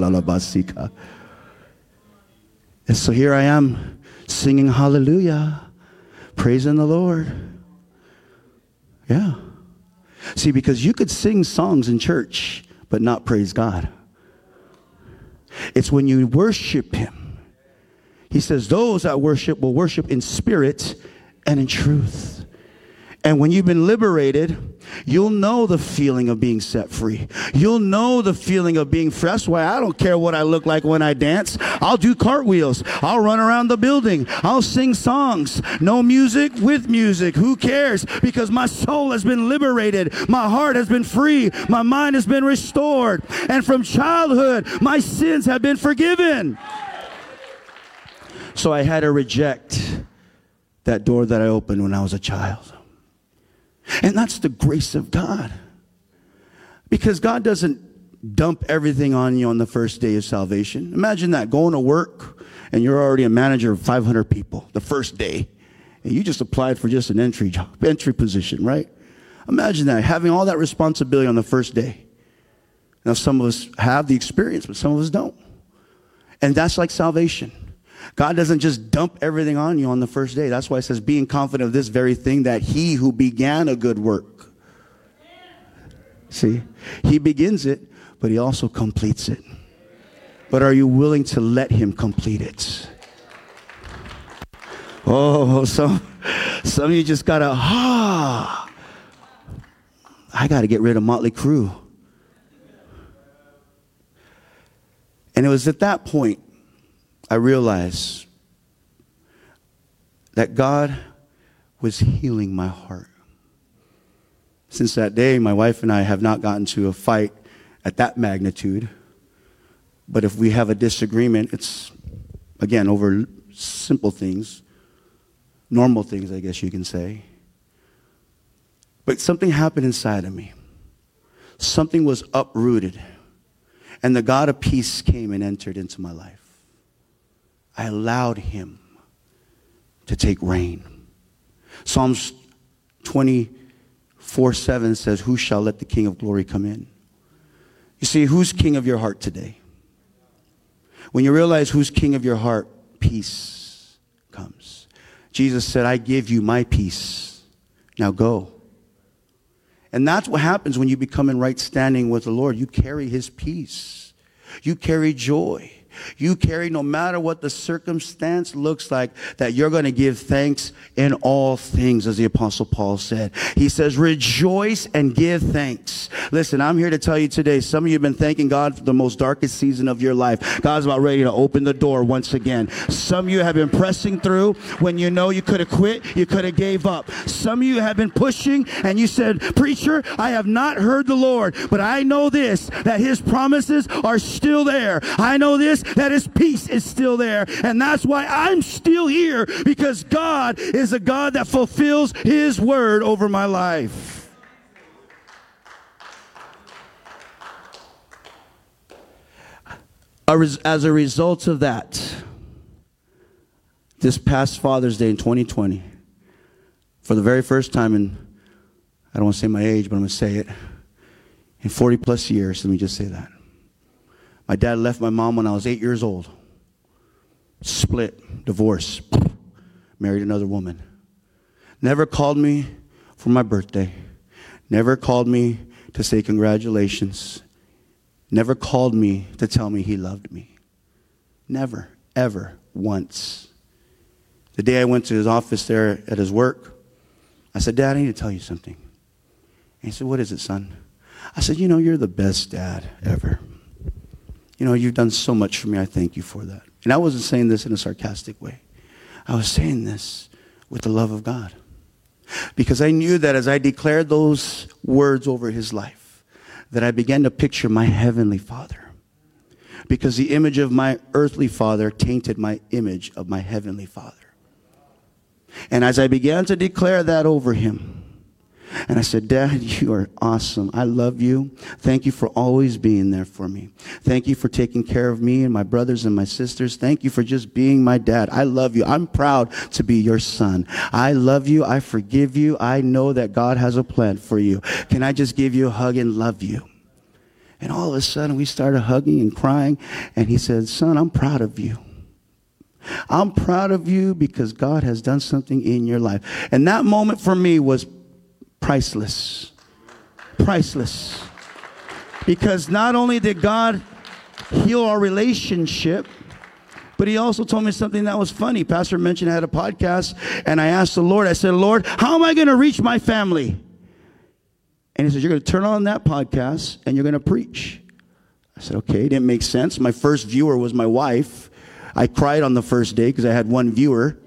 so here I am singing hallelujah, praising the Lord. Yeah. See, because you could sing songs in church, but not praise God. It's when you worship him. He says, those that worship will worship in spirit and in truth. And when you've been liberated, you'll know the feeling of being set free. You'll know the feeling of being free. That's why I don't care what I look like when I dance. I'll do cartwheels. I'll run around the building. I'll sing songs. No music, with music. Who cares? Because my soul has been liberated. My heart has been free. My mind has been restored. And from childhood, my sins have been forgiven. So I had to reject that door that I opened when I was a child. And that's the grace of God. Because God doesn't dump everything on you on the first day of salvation. Imagine that, going to work and you're already a manager of 500 people the first day. And you just applied for just an entry position, right? Imagine that, having all that responsibility on the first day. Now, some of us have the experience, but some of us don't. And that's like salvation. God doesn't just dump everything on you on the first day. That's why it says, being confident of this very thing, that he who began a good work. See, he begins it, but he also completes it. But are you willing to let him complete it? Oh, some of you just gotta, I gotta get rid of Motley Crue. And it was at that point I realized that God was healing my heart. Since that day, my wife and I have not gotten to a fight at that magnitude. But if we have a disagreement, it's, again, over simple things, normal things, I guess you can say. But something happened inside of me. Something was uprooted. And the God of peace came and entered into my life. I allowed him to take reign. Psalms 24:7 says, who shall let the King of glory come in? You see, who's king of your heart today? When you realize who's king of your heart, peace comes. Jesus said, I give you my peace. Now go. And that's what happens when you become in right standing with the Lord. You carry his peace. You carry joy. You carry, no matter what the circumstance looks like, that you're going to give thanks in all things, as the Apostle Paul said. He says, rejoice and give thanks. Listen, I'm here to tell you today, some of you have been thanking God for the most darkest season of your life. God's about ready to open the door once again. Some of you have been pressing through when you know you could have quit, you could have gave up. Some of you have been pushing and you said, preacher, I have not heard the Lord, but I know this, that his promises are still there. I know this, that his peace is still there. And that's why I'm still here, because God is a God that fulfills his word over my life. As a result of that, this past Father's Day in 2020, for the very first time in, I don't want to say my age, but I'm going to say it, in 40 plus years, let me just say that. My dad left my mom when I was 8 years old. Split, divorced, married another woman. Never called me for my birthday. Never called me to say congratulations. Never called me to tell me he loved me. Never, ever, once. The day I went to his office there at his work, I said, Dad, I need to tell you something. And he said, what is it, son? I said, you know, you're the best dad ever. You know, you've done so much for me. I thank you for that. And I wasn't saying this in a sarcastic way. I was saying this with the love of God. Because I knew that as I declared those words over his life, that I began to picture my heavenly Father. Because the image of my earthly father tainted my image of my heavenly Father. And as I began to declare that over him, and I said, Dad, you are awesome. I love you. Thank you for always being there for me. Thank you for taking care of me and my brothers and my sisters. Thank you for just being my dad. I love you. I'm proud to be your son. I love you. I forgive you. I know that God has a plan for you. Can I just give you a hug and love you? And all of a sudden, we started hugging and crying. And he said, son, I'm proud of you. I'm proud of you because God has done something in your life. And that moment for me was priceless. Priceless. Because not only did God heal our relationship, but he also told me something that was funny. Pastor mentioned I had a podcast, and I asked the Lord, I said, Lord, how am I going to reach my family? And he said, you're going to turn on that podcast and you're going to preach. I said, okay, it didn't make sense. My first viewer was my wife. I cried on the first day because I had one viewer.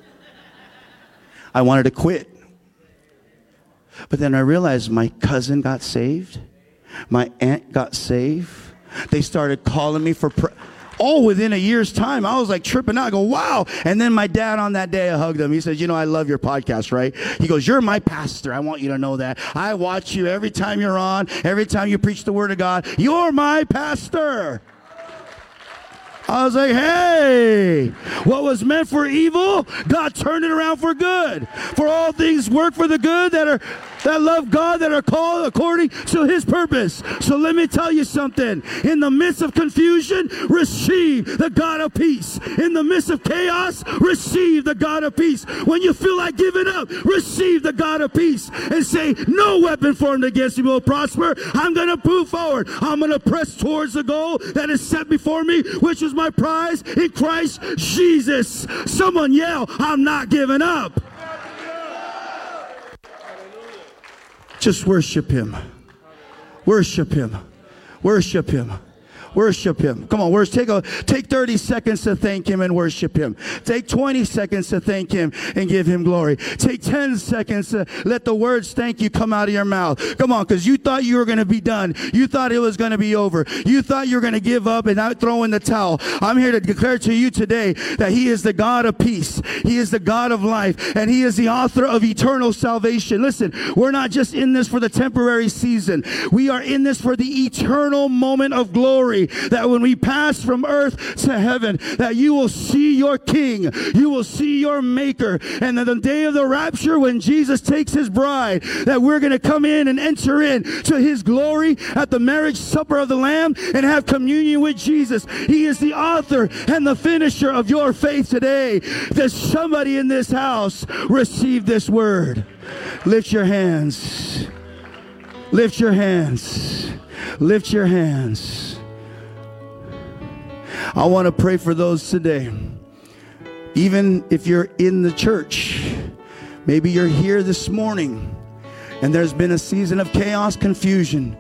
I wanted to quit. But then I realized my cousin got saved. My aunt got saved. They started calling me for all within a year's time. I was like tripping out. I go, wow. And then my dad on that day, I hugged him. He says, you know, I love your podcast, right? He goes, you're my pastor. I want you to know that. I watch you every time you're on, every time you preach the word of God. You're my pastor. I was like, hey, what was meant for evil, God turned it around for good. For all things work for the good that love God, that are called according to his purpose. So let me tell you something. In the midst of confusion, receive the God of peace. In the midst of chaos, receive the God of peace. When you feel like giving up, receive the God of peace and say, no weapon formed against me will prosper. I'm going to move forward. I'm going to press towards the goal that is set before me, which is my prize in Christ Jesus. Someone yell, I'm not giving up. Just worship him. Worship him. Worship him. Worship him. Come on, take 30 seconds to thank him and worship him. Take 20 seconds to thank him and give him glory. Take 10 seconds to let the words thank you come out of your mouth. Come on, because you thought you were going to be done. You thought it was going to be over. You thought you were going to give up and not throw in the towel. I'm here to declare to you today that he is the God of peace. He is the God of life, and he is the author of eternal salvation. Listen, we're not just in this for the temporary season. We are in this for the eternal moment of glory. That when we pass from earth to heaven, that you will see your King, you will see your Maker, and that the day of the rapture, when Jesus takes his bride, that we're going to come in and enter in to his glory at the marriage supper of the Lamb and have communion with Jesus. He is the author and the finisher of your faith today. Does somebody in this house receive this word? Lift your hands. Lift your hands. Lift your hands. I want to pray for those today. Even if you're in the church, maybe you're here this morning and there's been a season of chaos, confusion,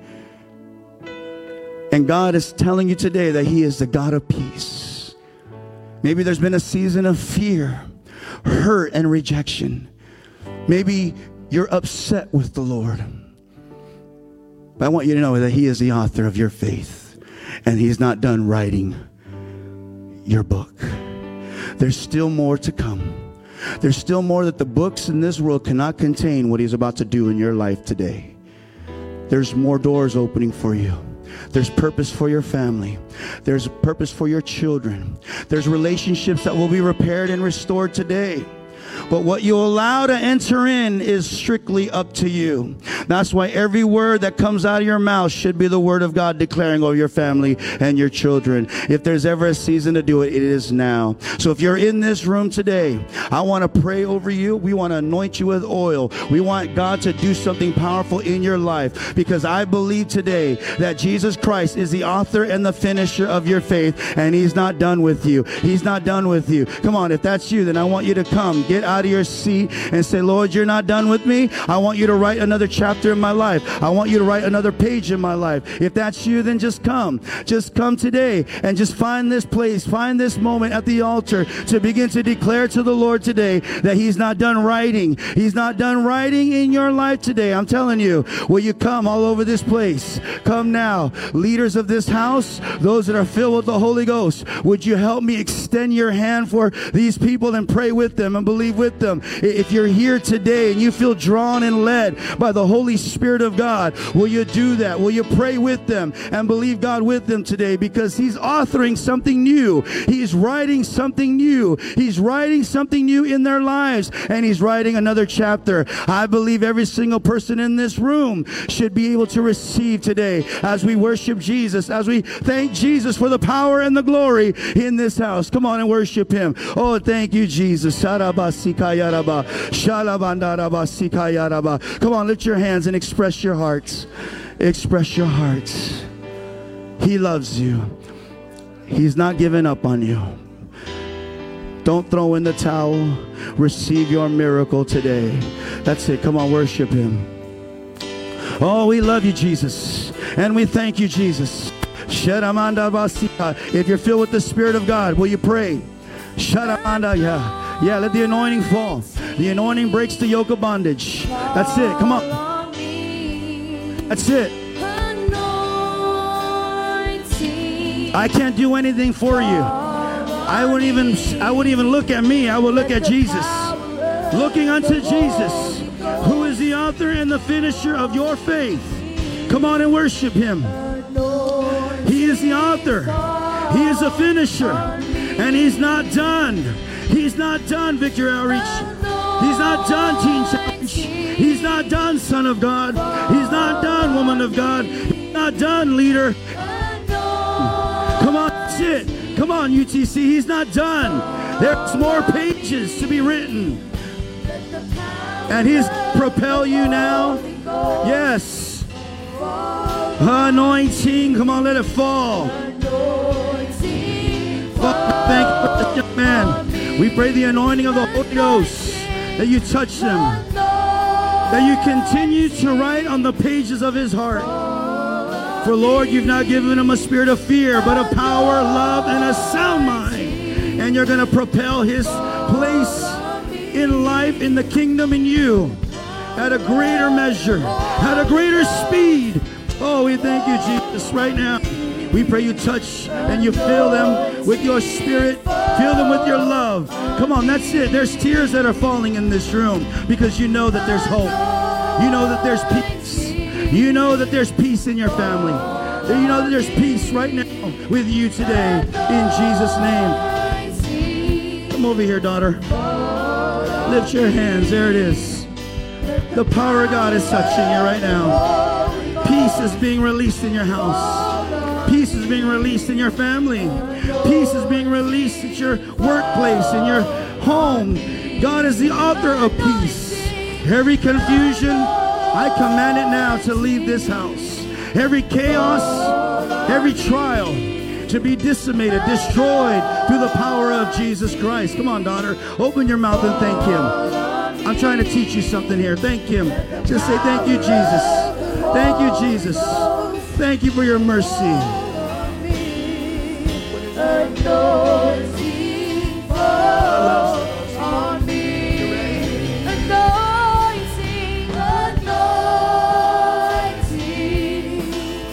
and God is telling you today that he is the God of peace. Maybe there's been a season of fear, hurt, and rejection. Maybe you're upset with the Lord. But I want you to know that he is the author of your faith, and he's not done writing your book. There's still more to come. There's still more that the books in this world cannot contain what he's about to do in your life today. There's more doors opening for you. There's purpose for your family. There's purpose for your children. There's relationships that will be repaired and restored today. But what you allow to enter in is strictly up to you. That's why every word that comes out of your mouth should be the word of God declaring over your family and your children. If there's ever a season to do it, it is now. So if you're in this room today, I want to pray over you. We want to anoint you with oil. We want God to do something powerful in your life, because I believe today that Jesus Christ is the author and the finisher of your faith, and he's not done with you. He's not done with you. Come on, if that's you, then I want you to come. Get get out of your seat and say, Lord, you're not done with me. I want you to write another chapter in my life. I want you to write another page in my life. If that's you, then just come. Just come today and just find this place, find this moment at the altar to begin to declare to the Lord today that He's not done writing. He's not done writing in your life today. I'm telling you, will you come all over this place? Come now. Leaders of this house, those that are filled with the Holy Ghost, would you help me extend your hand for these people and pray with them and believe with them? If you're here today and you feel drawn and led by the Holy Spirit of God, will you do that? Will you pray with them and believe God with them today? Because He's authoring something new. He's writing something new. He's writing something new in their lives, and He's writing another chapter. I believe every single person in this room should be able to receive today as we worship Jesus, as we thank Jesus for the power and the glory in this house. Come on and worship Him. Oh, thank you, Jesus. Come on, lift your hands and express your hearts. Express your hearts. He loves you. He's not giving up on you. Don't throw in the towel. Receive your miracle today. That's it. Come on, worship Him. Oh, we love you, Jesus. And we thank you, Jesus. If you're filled with the Spirit of God, will you pray? Yeah, let the anointing fall. The anointing breaks the yoke of bondage. That's it. Come on. That's it. I can't do anything for you. I wouldn't even look at me. I would look at Jesus. Looking unto Jesus, who is the author and the finisher of your faith. Come on and worship Him. He is the author. He is the finisher. And He's not done. He's not done, Victory Outreach. He's not done, Teen Challenge. He's not done, Son of God. He's not done, Woman of God. He's not done, Leader. Come on, that's it. Come on, UTC. He's not done. There's more pages to be written. And He's propel you now. Yes. Anointing. Come on, let it fall. Father, thank you for this young man. We pray the anointing of the Holy Ghost, that you touch him, that you continue to write on the pages of his heart. For Lord, you've not given him a spirit of fear, but of power, love, and a sound mind. And you're going to propel his place in life, in the kingdom, in you, at a greater measure, at a greater speed. Oh, we thank you, Jesus, right now. We pray you touch and you fill them with your spirit. Fill them with your love. Come on, that's it. There's tears that are falling in this room because you know that there's hope. You know that there's peace. You know that there's peace in your family. You know that there's peace right now with you today. In Jesus' name. Come over here, daughter. Lift your hands. There it is. The power of God is touching you right now. Peace is being released in your house. Peace is being released in your family. Peace is being released at your workplace, in your home. God is the author of peace. Every confusion, I command it now to leave this house. Every chaos, every trial to be decimated, destroyed through the power of Jesus Christ. Come on, daughter. Open your mouth and thank Him. I'm trying to teach you something here. Thank Him. Just say, thank you, Jesus. Thank you, Jesus. Thank you for your mercy.